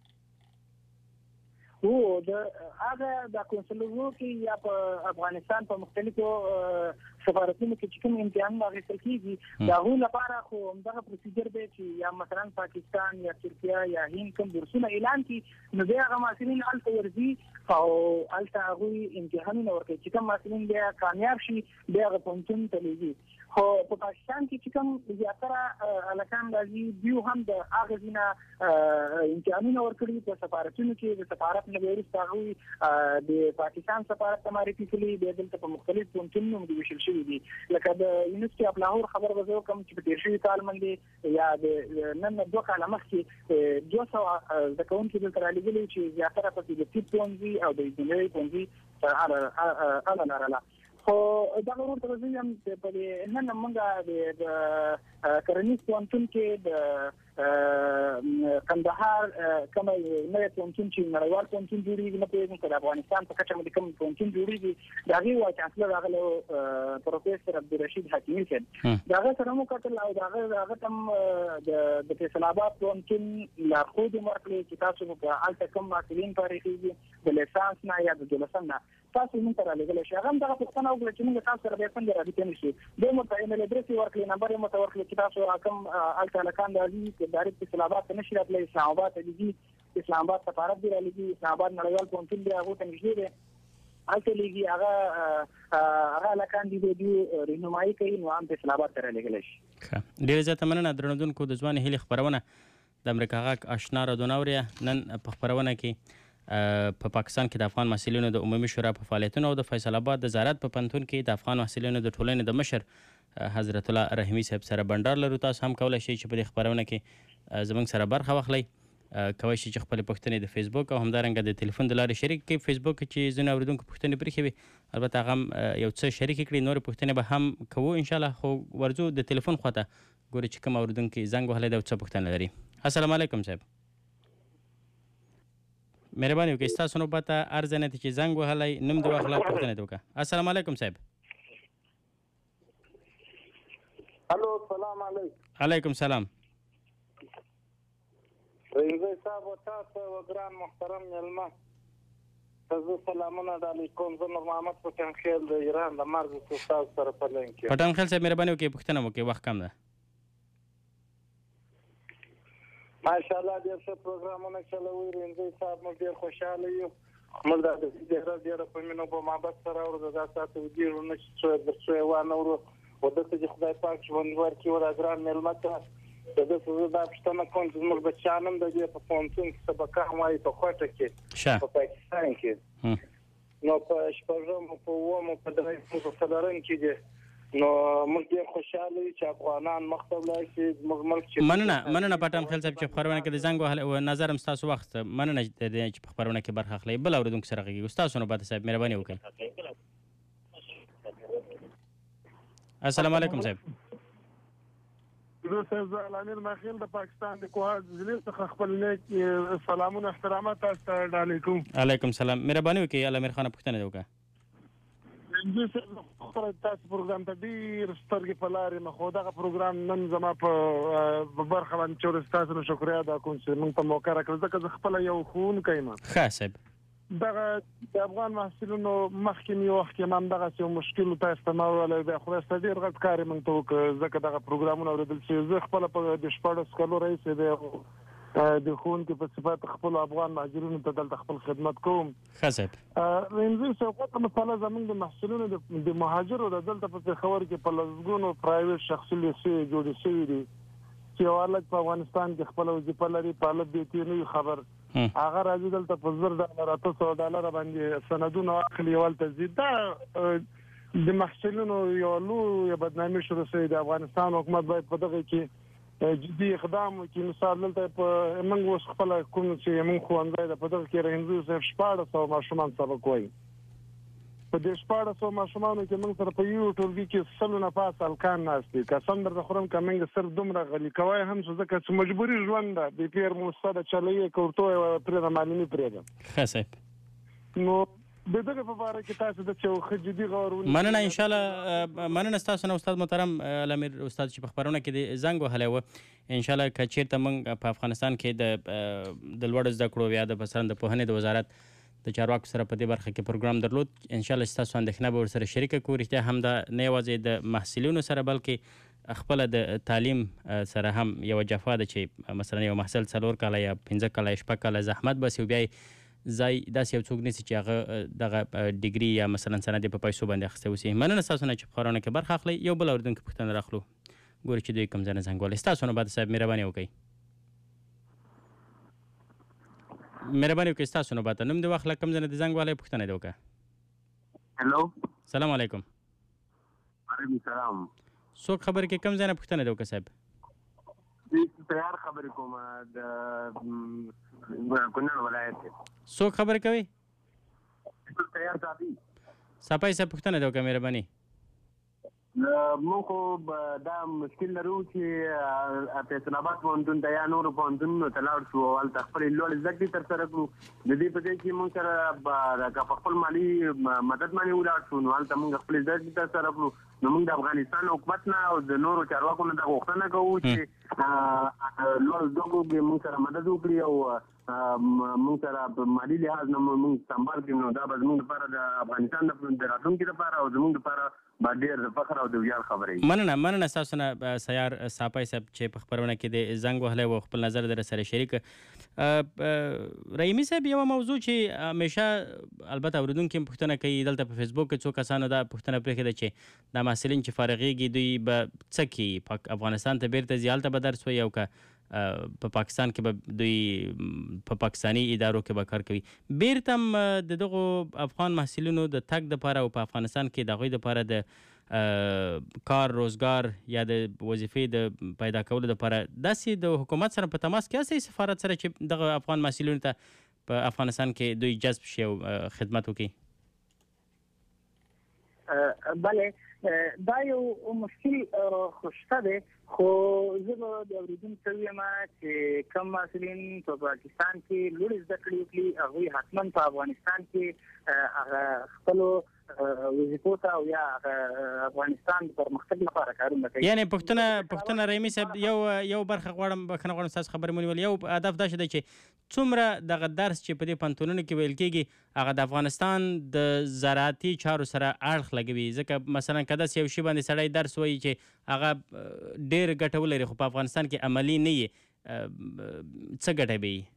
هو د هغه د قونسلګریو کې یا په افغانستان په مختلفو سفارتونو کې چې کوم امتحانونه اخیستل کېږي، د هغو لپاره خو همدغه پروسیجر دی چې یا مثلا پاکستان یا ترکیه یا هند کوم بورسونه اعلان کړي، نو بیا هغه محصلین هلته ورځي او هلته هغوی امتحانونه ورکوي. چې کوم محصلین بیا کامیاب شي بیا هغه پوهنتون ته لیږي. خو په پاکستان کې چې کوم زیاتره هلکان راځي دوی هم د هغه ځای نه امتحانونه ورکړي په سفارتونو کې. د سفارت نه بیا وروسته هغوی د پاکستان سفارت ته معرفي کړي، بیا دلته په مختلف پوهنتونونو کې ویشل شوي دي. لکه د یونیورسټي اف لاهور خبر به زه وکړم چې په تېر شوي کال باندې یا د نن دوه کاله مخکې دوه سوه زده کوونکي دلته رالېږلي چې زیاتره پکې د طب پوهنځي او د انجینرۍ پوهنځي هله لرله. خو دا ورته راځي هم په نن موږ د کرنیز پوهنتون کې د کندهار کوم نوې پوهنتون چې نړیوال پوهنتون جوړیږي نه پیژنم چې د افغانستان په کچه باندې کوم پوهنتون جوړیږي دا غي وایي چانسلر هغه پروفیسور عبدالرشید حکیمی صاحب دا هغه سره مو کتل او دا هغه تم د فیصل آباد پوهنتون لارښود ورکړي چې تاسو په الته کوم محصلین تاریخي د لیسانس نه یا د دولسم نه تاسو موږ سره لګل شي هغه دغه پښتنه وکړه چې موږ تاسو سره به څنګه راځي نشي د مو ته ایمیل ادرس ورکړي نمبر مو ته ورکړي چې تاسو کوم الته لکان راځي چې ډایرکټ اسلام آباد ته نشي راتلی اسلام آباد ته دي اسلام آباد سفارت دی راځي اسلام آباد نړیوال پوهنتون دی هغه ته نشي دی الته لګي هغه هغه لکان دي د رهنمایي کوي نو هم اسلام آباد ته لګل شي ډیر زیاته مننه درنودونکو د ځوان هیله خبرونه د امریکا غاک آشنا را دونوریا نن په خبرونه کې په پاکستان کې د افغان محصلینو د عمومي شورا په فعالیتونو او د فیصل آباد د زیارت په پنتون کې د افغان محصلینو د ټولنې د مشر حضرت الله رحیمی صاحب سره بندر لرو. تاسو هم کولای شئ چې په دې خبرونه کې زموږ سره برخه واخلئ. کولی شئ چې خپل پوښتنې د فیسبوک او همدارنګه د ټلیفون د لارې شریک کړئ. فیسبوک کې ځینې اورېدونکو پوښتنې پرېښې وي البته هغه هم یو څه شریکې کړي نورې پوښتنې به هم کوو انشاءالله خو ورځو د ټلیفون خواته ګورو چې کوم اورېدونکي زنګ وهلی دی او څه پوښتنه لري. السلام علیکم صاحب مهرباني وکړئ ستاسو نوبت ته عرض نه دی چې زنګ وهلی نوم دې واخله پوښتنه دې وکړه. السلام علیکم صاحب. الو السلام علیکم. علیکم سلام. رئیس صاحب تاسو وګران محترم ملما تاسو سلامونه علیکم. زه نور محمد پټن خیل د ایران د مرز استاد سره په لین کې. پټن خیل صاحب مهرباني وکړئ پوښتنه وکړئ وخت کم ده. ماشاءالله ډېر ښه پروګرامونه چلوي رئیس صاحب موږ ډېر خوشاله یو. موږ د ډېر ډېر په مینه په محبت سره ورته دا ساتو ډېر نه چې د څه وانه ورو ودته چې خدای پاک ژوند ورکړي او راګران ملما ته د دې څه دا پښتنه کوم چې موږ بچانم د دې په پونتون کې سبق وایي په کوټه کې په پاکستان کې نو په شپږم په ومو په درې په څلورم کې دي نو موږ ډېر خوشاله یو چې افغانان مخته ولاړ شي موږ ملک چې مننه مننه پټم خیل صاحب چې په خبرونه کې د زنګ وهل او نظر ستاسو وخت مننه چې په خبرونه کې برخه اخلي. بل اوریدونکو سره غږیږو ستاسو نوبت صاحب مهرباني وکړئ. السلام علیکم صاحب. زه صاحب امیر مخیل د پاکستان د کوه ضلع څخه خپل نیک سلامونه احترامات تاسو ته ډالۍ کوم. علیکم سلام مهرباني وکړئ امیر خان پوښتنه وکړه. زه خپل تاسو پروګرام ته ډیر سترګې په لارې نه خو دغه پروګرام نن زما په برخه باندې چې تاسو نو شکریا ادا کوم چې موږ ته موقع راکړه ځکه زه خپل یو ښوونکی یم. ښه صاحب دغه د افغان محصلینو مخکې مې وخت کې هم دغه یو مشکل تاسو ته ما ویلی دی خدای ستاسو ډېر غټ کار یې موږ ته وکړ ځکه دغه پروګرامونه اورېدل چې زه خپله په د شپاړس کلو رئیس دی د ښوونکي په صفت خپلو افغان مهاجرینو ته دلته خپل خدمت کوم. ښه صاحب رنځي سوقته مسله زموږ د محصلینو د مهاجرو د دلته په پېښور کې په لسګونو پرایویټ شخصي لیسې جوړې شوي دي چې یو هلک په افغانستان کې خپله وظیفه لري په هلک بیتي نه وي خبر هغه راځي دلته په زر ډالر اته سوه ډالره باندې سندونه اخلي او هلته ځي. دا د محصلینو یو لویه بدنامي شروع شوې د افغانستان حکومت باید په دغه کې جدي اقدام وکړي. مثال دلته په موږ اوس خپله کوم چې موږ ښوونځی ده په دغه کې رهنځي صاحب شپاړس سوه ماشومان سبق وایي. په دې شپاړس سوه ماشومانو کې موږ سره په یو ټولګي کې سلو نه پاس هلکان ناست دي. قسم درته خورم که موږ صرف دومره غلي کوی هم چې ځکه چې مجبوري ژوند ده د پیر موسته د چلوي که ورته ووایې پرېږده معلمي پرېږده. ښه صاحب نو د دغه په باره کې تاسو د چې یو ښه جدي غور ونیسئ. مننه انشاءالله مننه ستاسو نه استاد محترم الامیر استاد چې په خبرونه کې د زنګ وهلی و انشاءالله که چېرته موږ په افغانستان کې د د لوړو زده کړو یا د مثلا د پوهنې د وزارت د چارواکو سره په دې برخه کې پروګرام درلود انشاءالله چې تاسو اندېښنه به ورسره شریکه کړو. رښتیا هم دا نه یوازې د محصلینو سره بلکې خپله د تعلیم سره هم یوه جفا ده چې مثلا یو محصل څلور کاله یا پنځه کاله یا شپږ کاله زحمت باسي او بیا یې ځای داسې یو څوک نیسي چې هغه دغه ډیګري یا مثلا سند یې په پیسو باندې اخیستی اوسي. مننه ستاسو نه چې په خبرونه کې برخه اخلئ. یو بل اورېدونکي پوښتنه راخلو ګورو چې دوی کوم ځای نه زنګ وهلی. ستاسو نوبت صاحب مهرباني وکړئ. مهرباني وکړئ ستاسو نوبت نوم دې واخله کوم ځای نه دې زنګ وهلی پوښتنه دې وکړه. هلو سلام علیکم. وعلیکم سلام. څوک خبرې کې کوم ځای نه پوښتنه دې وکړه صاحب؟ تیار خبرې کوم د کونړ ولایت. څوک خبرې کوي؟ تیار صاحب. صافی صاحب پوښتنه ده وکړه مهرباني. موږ خو دا مشکل لرو چې فیصل آباد پوهنتون ته یا نورو پوهنتونونو ته لاړ شو او هلته خپلې لوړې زده کړې ترسره کړو. د دې په ځای کې موږ سره که په خپل مالي مدد باندې ولاړ شو نو هلته موږ خپلې زده کړې ترسره کړو. نو موږ د افغانستان حکومت نه او د نورو چارواکو نه دا غوښتنه کوو چې لوړ زده کړو کې موږ سره مدد وکړي او موږ سره مالي لحاظ نه موږ سمبال کړي. نو دا به زموږ لپاره د افغانستان د راتلونکي لپاره او زموږ لپاره با ډېر د فخر او د ویاړ خبرې. مننه مننه ستاسو نه سیار صافی صاحب چې په خپرونه کې د زنګ وهلی و خپل نظر در سره شریک. رحیمي صاحب یوه موضوع چې همیشه البته اورېدونکي هم پوښتنه کوي دلته په فیسبوک کې څو کسانو دا پوښتنه پرېښې ده چې دا محصلین چې فارغېږي دوی به څه کوي؟ افغانستان ته بیرته ځي هلته به درس وایي او که په پاکستان کې به دوی په پاکستاني ادارو کې به کار کوي. بیرته هم د دغو افغان محصلینو د تګ دپاره او په افغانستان کې د هغوی دپاره د کار روزګار یا د وظیفې د پیدا کولو دپاره داسې د حکومت سره په تماس کې هستئ سفارت سره چې دغه افغان محصلینو ته په افغانستان کې دوی جذب شي او خدمت وکړي؟ بله دا یو مشکل خو شته دی خو زه به د اورېدونکو وایم چې کوم محصلین په پاکستان کې لوړې زده کړې وکړي هغوی حتما په افغانستان کې هغه خپلو وظیفو ته او یا افغانستان د پرمختګ لپاره کارونه کوي. یعنې پوښتنه پوښتنه رحیمي صاحب یو یو برخه غواړم بخښنه غواړم ستاسو خبرې مو نیول. یو هدف دا شی دی چې څومره دغه درس چې په دې پوهنتونونو کې ویل کېږي هغه د افغانستان د زراعتي چارو سره اړخ لګوي. ځکه مثلا که داسې یو شي باندې سړی درس وایي چې هغه ډېر ګټه ولري خو په افغانستان کې عملي نه وي څه ګټه به وي؟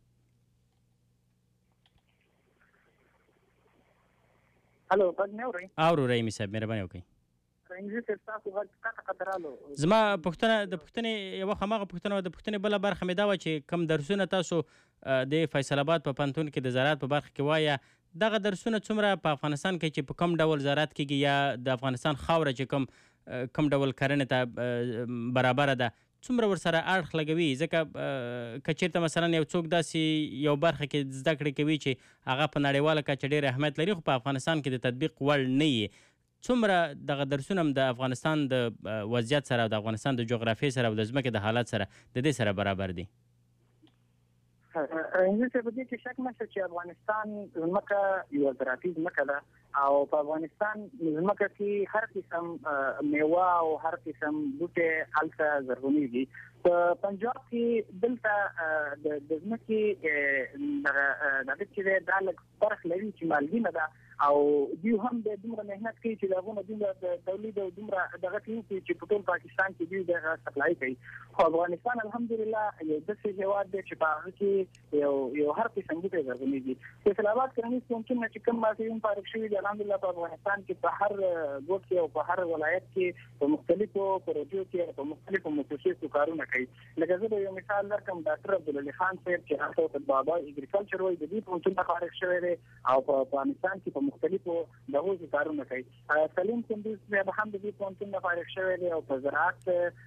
هلو غږ نه اورئ؟ اورو رحیمي صاحب مهرباني وکړئ. رحیمي صاحب ستاسو غږ کته کته رالو. زما پوښتنه د پوښتنې یوه هماغه پوښتنه وه د پوښتنې بله برخه مې دا وه چې کوم درسونه تاسو د فیصل آباد په پوهنتون کې د زراعت په برخه کې وایه دغه درسونه څومره په افغانستان کې چې په کوم ډول زراعت کېږي یا د افغانستان خاوره چې کوم کوم ډول کرنې ته برابره ده څومره ورسره اړخ لګوي؟ ځکه که چېرته مثلا یو څوک داسې یو برخه کې زده کړې کوي چې هغه په نړیواله کچه ډېر اهمیت لري خو په افغانستان کې د تطبیق وړ نه وي، څومره دغه درسونه هم د افغانستان د وضعیت سره او د افغانستان د جغرافیې سره او د ځمکې د حالت سره د دې سره برابر دي؟ انځور څه په دې کې شک نشته چې افغانستان ځمکه یوه زراعتي ځمکه ده او په افغانستان ځمکه کې هر قسم میوه او هر قسم بوټي هلته زرغونېږي. په پنجاب کې دلته د ځمکې دغه چې دی دا لږ فرق لري چې مالګینه ده او دوی هم د دومره محنت کوي چې د هغونه دومره د تولید او دومره دغه کوي چې په ټول پاکستان کې دوی دغه سپلای کوي. خو افغانستان الحمدلله یو داسې هېواد دی چې په هغه کې یو یو هر قسم بوټی زرغونېږي. فیصل آباد کرنیز پوهنتون نه چې کوم محصلین فارغ شوي دي الحمدلله په افغانستان کې په هر ګوټ کې او په هر ولایت کې په مختلفو پروژو کې په مختلفو مؤسسو کارونه کوي. لکه زه به یو مثال درکړم ډاکټر عبدالعلي خان صاحب چې هلته طبابه اګریکلچر وایي د دې پوهنتون نه فارغ شوی دی او په افغانستان کې په مختلفو دغو کارونه کوي. سلیم کندوز صاحب هم د دې پوهنتون نه فارغ شوی دی او په زراعت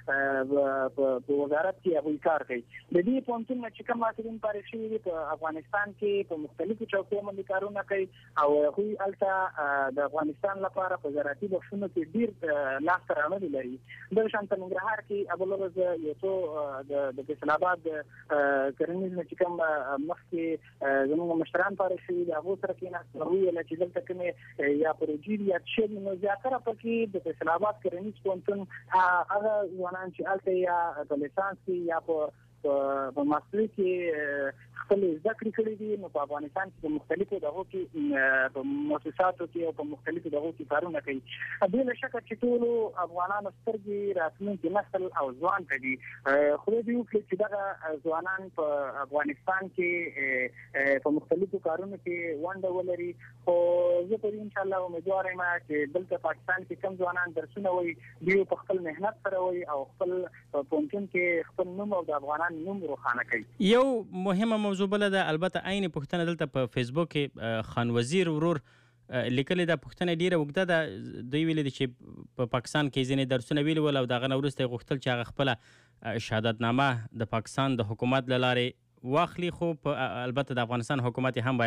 په وزارت کې هغوی کار کوي. د دې پوهنتون نه چې کوم محصلین فارغ شوي دي په افغانستان کې په مختلفو چوکیو باندې کارونه کوي او هغوی هلته د افغانستان لپاره په زراعتي بخشونو کې ډېر لاسته راوړنې لري. دغه شان په ننګرهار کې اولورځ یو څو د فیصل آباد کرنیز نه چې کوم مخکې زموږ مشران فارغ شوي دي هغو سره کېناستم هغوی ویل چې دلته کومې یا پروژې یا څه نو زیاتره پکې د فیصل آباد کرنیز پوهنتون هغه ځوانان چې هلته یا په لیسانس کې یا په په ماستري کې خپل زده کړې کړې دي نو په افغانستان کې په مختلفو دغو کې په مؤسساتو کې او په مختلفو دغو کې کارونه کوي. بې له شکه چې ټولو افغانانو سترګې راتلونکي نسل او ځوان ته دي. خدای دې وکړي چې دغه ځوانان په افغانستان کې په مختلفو کارونو کې ونډه ولري. خو زه په دې انشاءالله امیدوار یم چې دلته پاکستان کې کوم ځوانان درسونه وایي دوی په خپل محنت سره وایي او خپل پوهنتون کې خپل نوم او د افغانان نوم روښانه کوي. یو مهمه موضوع بله ده البته عین پوښتنه دلته په فیسبوک کې خان وزیر ورور لیکلې ده پوښتنه ډیره اوږده ده. دوی ویلي دي چې په پاکستان کې ځینې درسونه ویلي ول او د هغه نه وروسته یې غوښتل چې هغه خپله شهادتنامه د پاکستان د حکومت له لارې واخلي خو په البته د افغانستان حکومت هم باید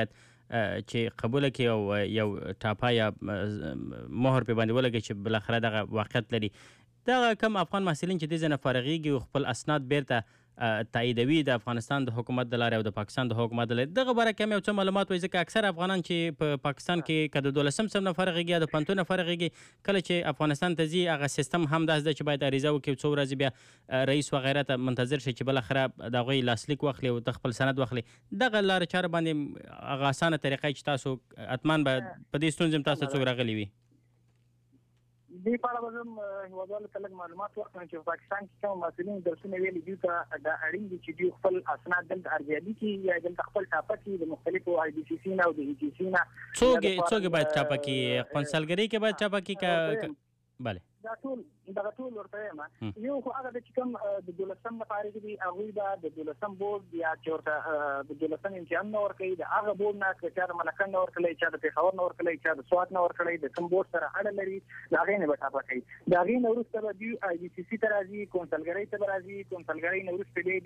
چې قبول کړي او یو ټاپا یا مهر په باندې ولګي چې بالاخره دغه واقعیت لري. دغه کم افغان محصلین چې دې ځنه فارغېږي او خپل اسناد بیرته تاییدوي د افغانستان د حکومت د لارې او د پاکستان د حکومت د لارې، دغه باره کې هم یو څه معلومات وایي، ځکه اکثر افغانان چې په پاکستان کې که د دولسم صنف نه فارغېږي یا د پوهنتون نه فارغېږي، کله چې افغانستان ته ځي هغه سیستم هم داسې ده چې باید عریضه وکړي، څو ورځې بیا رئیس وغیره ته منتظر شي چې بالاخره د هغوی لاسلیک واخلي او د خپل سند واخلي. دغه لارې چاره باندې هغه اسانه طریقه چې تاسو حتما به په دې ستونزې هم تاسو څوک راغلي وي. دې په اړه به زه هېوادوالو ته لږ معلومات ورکړم چې په پاکستان کې کوم محصلین درسونه ویلي دوی ته دا اړین دي چې دوی خپل اسناد دلته ارزیابي کړي یا دلته خپل ټاپه کړي د مختلفو آی بي سی سی نه او د ای ټي سی نه. څوک څوک باید ټاپه کړي؟ قونسلګرۍ کې باید ټاپه کړي؟ بله دا ټول دغه ټول ورته یم. یو خو هغه چې کوم د دولسم نه فارغ دي هغوی به د دولسم بورډ یا چې ورته د دولسم امتحان نه ورکوي، د هغه بورډ نه که چا د ملکن نه ورکړی، چا د پېښور نه ورکړی، چا د سوات نه ورکړی، د کوم بورډ سره اړه لري د هغې نه به ټاپه کوي. د هغې نه وروسته به دوی آی بي سی سی ته راځي، کونسلګرۍ ته به راځي، کونسلګرۍ نه وروسته بیا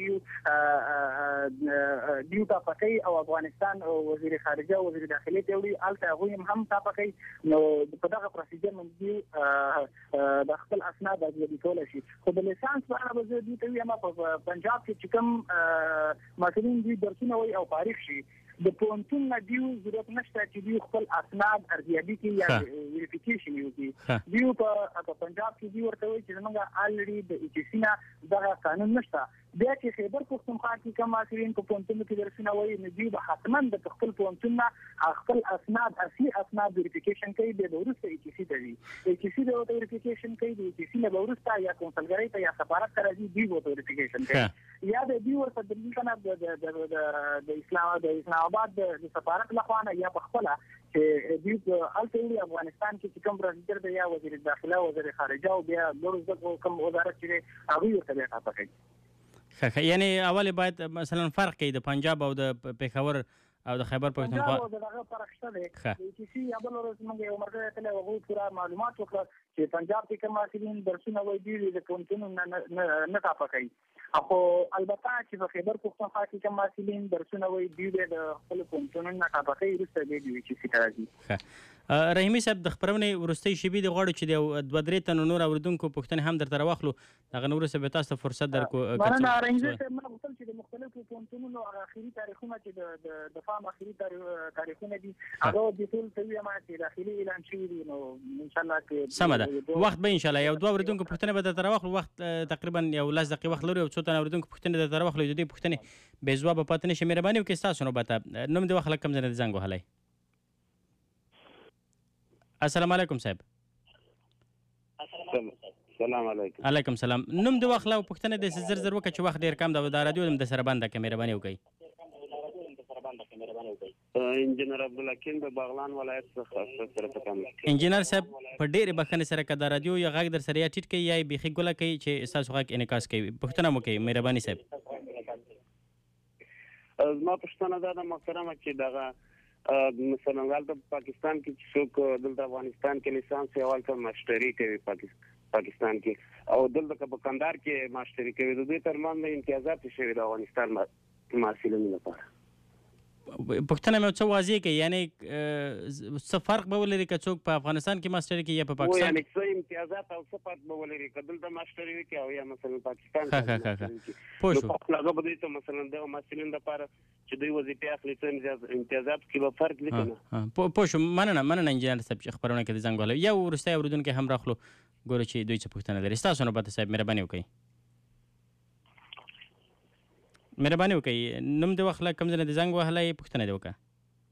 دوی دوی ټاپه کوي او افغانستان وزیر خارجه او وزیر داخلي ته وړي، هلته هغوی هم ټاپه کوي. نو په دغه پروسیجر باندې دوی د خپل اسناد ارزیابي کولی شي. خو د لیسانس په اړه به زه دوی ته ویم په پنجاب کې چې کوم محصلین دوی درسونه وایي او فارغ شي، د پوهنتون نه دوی ضرورت نشته چې دوی خپل اسناد ارزیابي کړي یا ویریفیکیشن یې وکړي. دوی په پنجاب کې دوی ورته وایي چې زموږ الریډي د ای ټي سی نه دغه قانون نشته. بیا چې خیبر پښتونخوا کې کوم محصلین په پوهنتون کې درسونه وایي نو دوی به حتما د خپل پوهنتون نه خپل اسناد اصلي اسناد ویریفیکیشن کوي، بیا به وروسته ای ټي سی ته ځي، ای ټي سی به ورته ویریفیکیشن کوي، د ای ټي سی نه به وروسته یا کونسلګرۍ ته یا سفارت ته راځي، دوی به ورته ویریفیکیشن کوي. یا د دوی ورته دلته نه د اسلام د اسلام آباد د سفارت لخوا نه یا په خپله چې دوی هلته وړي افغانستان کې چې کوم پروسیجر دی یا وزیر داخله وزیر خارجه او بیا نور کوم وزارت چې دی هغوی ورته بیا ټاپه کوي. ښه یعنی اول باید مثلا فرق کوي د پنجاب او د پېښور او د خیبر پښتونخوا. پنجاب او دغه فرق شته دی. د ای ټي سی یا بل ورځ موږ یو ملګری ته هغوی پوره معلومات وکړه چې پنجاب کې کوم محصلین درسونه وایي دوی د پوهنتون نه ټاپه کوي. خو البته چې په خیبر پښتونخوا کې کوم محصلین درسونه وایي دوی به د خپل پوهنتونونو نه ټاپه کوي، وروسته بیا دوی چې سی ته راځي. رحیمي صاحب د خپرونې وروستۍ شیبې د غواړو چې د دوه درې تنو نور اورېدونکو پوښتنې هم درته راواخلو، هغه نه وروسته به تاسو ته فرصت درکړو. مننه رحیمي صاحب. ما غوښتل چې د مختلفو پوهنتونونو هغه اخري تاریخونه چې د دفاع اخري تاریخونه دي هغه د ټول ته وایم چې داخلي اعلان شوي دي، نو انشاءالله کې سمه ده وخت به انشاءالله یو دوه اورېدونکو پوښتنې به درته راواخلو. وخت تقریبا یو لس دقیقې وخت لرو، یو څو تنه اورېدونکو پوښتنې درته راواخلو، د دې پوښتنې بې ځوابه پاتې نه شي. مهرباني وکړئ ستاسو نوبت ده، نوم دې واخله، کوم ځای نه دې زنګ وهلی؟ السلام علیکم صاحب. السلام علیکم. علیکم سلام. نوم دې واخله او پوښتنه دې زر زر وکړه چې وخت ډېر کم ده، دا رادیو هم د سره بنده کړه، مهرباني وکړئ. انجینر عبدالحکیم د بغلان ولایت څخه سره پکم. انجینر صاحب په ډېرې بخښنې سره که دا رادیو یا غږ در سره یا ټیټ کوي یا یې بیخي ګوله کوي چې ستاسو غږ انعکاس کوي، پوښتنه مو کوي مهرباني صاحب. زما پوښتنه دا ده محترمه چې دغه مثلا غلطه پاکستان کې چې څوک دلته افغانستان کې لیسانس یې هلته ماسټري کوي پاکستان کې او دلته که په کندهار کې ماسټري کوي، د دوی ترمنځ امتیازات شوي د افغانستان محصلینو لپاره. پوښتنه مې څه واضح کړي، یعنی څه فرق به ولري که څوک په افغانستان کې ماسټري کوي یا په پاکستان کې؟ څه امتیازات او څه فرق به ولري که دلته ماسټري وکړي او یا مثلا پاکستان ښه ښه ښه پوه شو. هغه به دوی ته مثلا دغه محصلین لپاره چې دوی وظیفې اخلي څه امتیازات کې به فرق وي که نه؟ پوه شو. مننه مننه انجینر صاحب چې خپرونه کې د زنګ وهلی. یو وروستی اورېدونکی هم راخلو، ګورو چې دوی څه پوښتنه لري. ستاسو نوبت صاحب مهرباني وکړئ. مهرباني وکړئ، نوم دې واخله، کوم ځای نه دې زنګ وهلی، پوښتنه دې وکړه.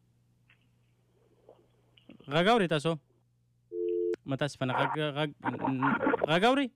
غږ اورئ تاسو؟ متاسفانه غږ غږ اورئ؟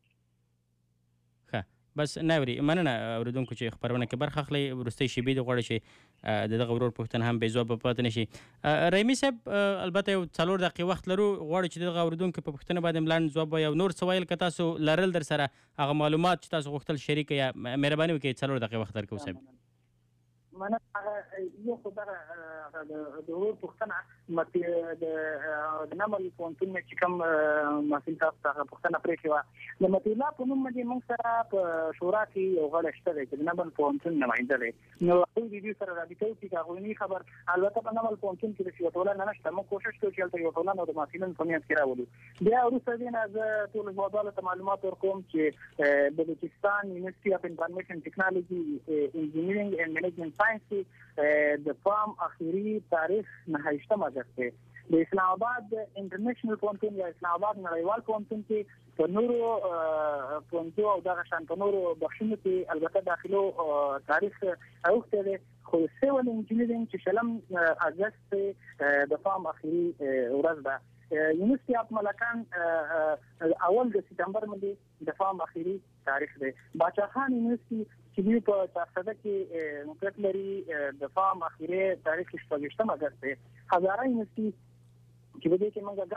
ښه بس نه اوري. مننه اورېدونکو چې خپرونه کې برخه اخلئ. وروستۍ شیبې دې غواړي چې د دغه ورور پوښتنه هم بې ځوابه پاتې نه شي. رحیمي صاحب البته یو څلور دقیقې وخت لرو، غواړو چې دغه اورېدونکو په پوښتنه باندې ملاند ځواب وایي او نور څه ویل که تاسو لرل در سره هغه معلومات چې تاسو غوښتل شریک یا مهرباني وکړئ څلور دقیقې وخت درکوو صاحب. منه یو خو دا د ورو پښتنه مته د نمل پونتون چې کوم مسیل تاسو ته پښتنه پرې کیوا د متیلا په نوم باندې موږ سره په شورا کې یو غړ شته چې د نمل پونتون نماینده دی نو هغه دې سره رابطه کوي چې هغه خبر البته په نمل پونتون کې د یو ټولنه نشته موږ کوشش کوو چې یو ټولنه د مسیلن په میانس کې راوړو بیا وروسته دې نه زه ټول هیوادوالو معلومات ورکوم چې د بلوچستان یونیورسيټي اف انفارمیشن ټیکنالوژي انجینیرینګ اینڈ منیجمنت ساينس د فارم اخیری تاریخ نهایشتم اگست دی د اسلام آباد انټرنیشنل پونتون یا اسلام آباد نړیوال پونتون کې په نورو پونتو او دغه شان په نورو بخښونو کې البته داخلو تاریخ اوخته دی خو سیول انجینیرینګ چې شلم اگست د فارم اخیری ورځ ده یونیورسيټي اف ملکان اول د سپتمبر باندې د فارم اخیری تاریخ دی باچا خان یونیورسيټي چې په تاسو کې موقعیت لري د فارم اخیری تاریخ شپږم اگست دی هزاره یونیورسيټي چې بده کې موږ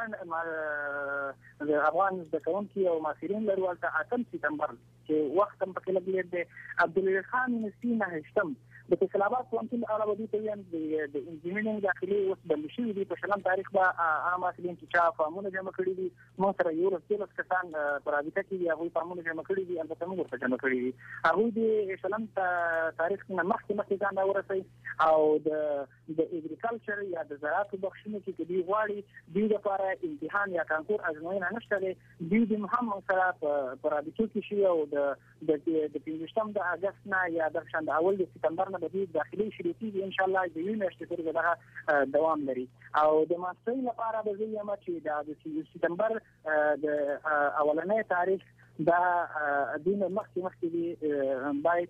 ګران د افغان د کونکي او ماسیرین لرو ولته اتم سپتمبر چې وخت هم پکې لګیږي د عبدالله خان یونیورسيټي نه هشتم د فیصلاباد پونتون علاوه دي ته د انجینیرینګ داخلي اوس بل شي دي په شلم تاریخ با عام ماسیرین چې چا فارمونه جمع کړي دي مو سره یو رسول کسان پرابطه کې هغه فارمونه جمع کړي دي البته موږ ورته جمع کړي دي هغه د شلم تاریخ نه مخکې مخکې ځان راورسي او د د اګریکلچر یا د زراعت بخښنه کې د غواړي د لپاره امتحان یا کانکور ازموینه نشته دی د محمد سره پرابطه کې شي او د د پنځم د اگست نه یا د شند اول د سپتمبر نه د داخلي شریکي ان شاء الله د یو میاشتې پورې دغه دوام لري او د ماستر لپاره د زیه ما چې د سپتمبر د اولنې تاریخ دا دین مخکې مخکې دی باید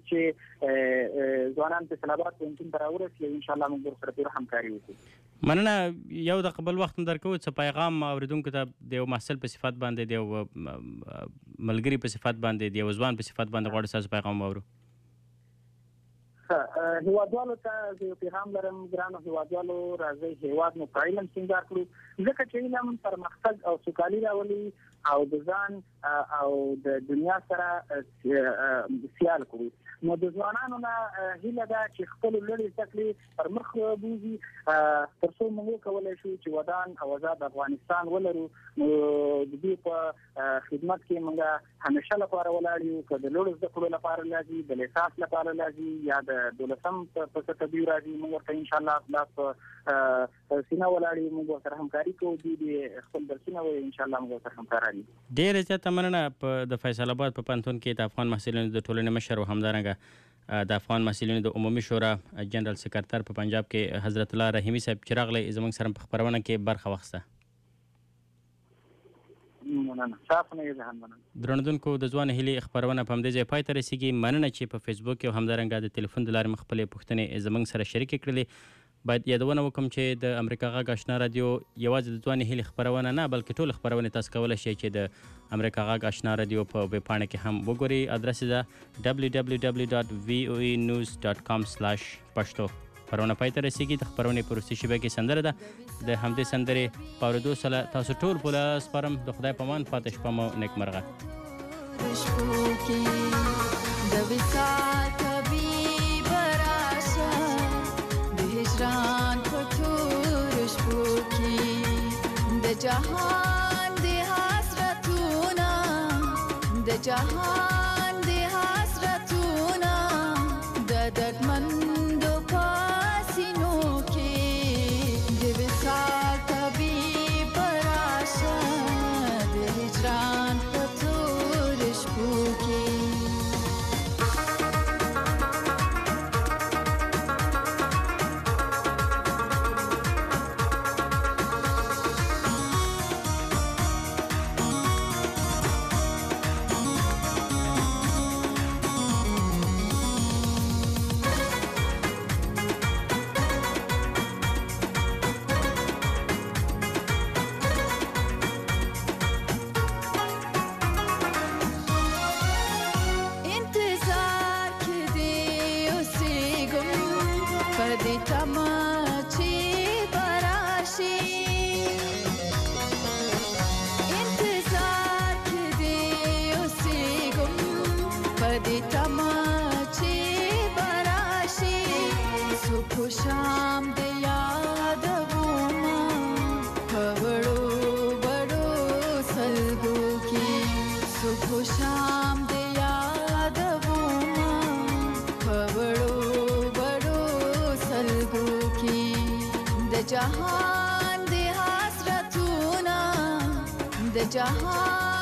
چې ځوانان په سلابات پونتون ته راورسي ان شاء الله موږ سره په همکاري وکړو مننه یو د قبل وخت درکو څه پیغام اوریدونکو ته د یو محصل په صفات باندې د یو ملګری په صفات باندې د یو ځوان په صفات باندې غواړم تاسو پیغام اورو هیوادوالو ته د پیغام لرم ګرانو هیوادوالو راځي هیواد مو پایلم څنګه کړو ځکه چې علم پرمختګ او سوکالي راولي او د ځان او د دنیا سره سیال کوي نو د ځوانانو نه هیله ده چې خپل لړۍ تکلیف پر مخ بوزي تر څو موږ کولای شو چې ودان او آزاد افغانستان ولرو نو د دې په خدمت کې موږ همیشه لپاره ولاړ یو که د لړۍ د کولو لپاره لازم د لیسانس لپاره لازم یا د دولسم په تدبیر راځي موږ ورته ان شاء الله خلاص سینا ولاړ یو موږ سره همکاري کوو د خپل درسونه و ان شاء الله موږ سره همکاري ډېر زیاته مننه په د فیصل آباد په پانتون کې د افغان محصلینو د ټولنې مشر او همدارنګه د افغان محصلینو د عمومي شورا جنرال سکرټر په پنجاب کې حضرت الله رحیمی صاحب چې راغلی زموږ سره په خبرونه کې برخه واخیسته درنوونکو د ځوان هیلې خبرونه په همدې ځای پای ته رسیږي مننه چې په فیسبوک او همدارنګه د تلیفون د لارې مو خپلې پوښتنې زموږ سره شریکې کړلې باید یادونه وکړم چې د امریکا غږ آشنا رادیو یوازې د ځوان هیلې خبرونه نه بلکې ټول خبرونه تاسو کولی شئ چې د امریکا غږ آشنا رادیو په ویب پاڼه کې هم وګورئ ادرس یې ده دبلیو دبلیو دبلیو ډاټ وی او ای نیوز ډاټ کام سلاش پښتو خبرونه پای ته رسیږي د خبرونې په وروستۍ شیبه کې سندره ده د همدې سندرې په اورېدو سره تاسو ټول په لاس سپارم د خدای په امان پاتې شپه مو نیکمرغه هجران پتور شپو کی د جهان د حسرتونا د جهان د حسرتونا د دردمندو پاسینو کې د وصال طبیب راشه د هجران پتور شپو کی شام د یادوما خبرو بڑو سلګو کی صبح شام د یادوما خبرو بڑو سلګو کی د جهان د حسرتونه د جهان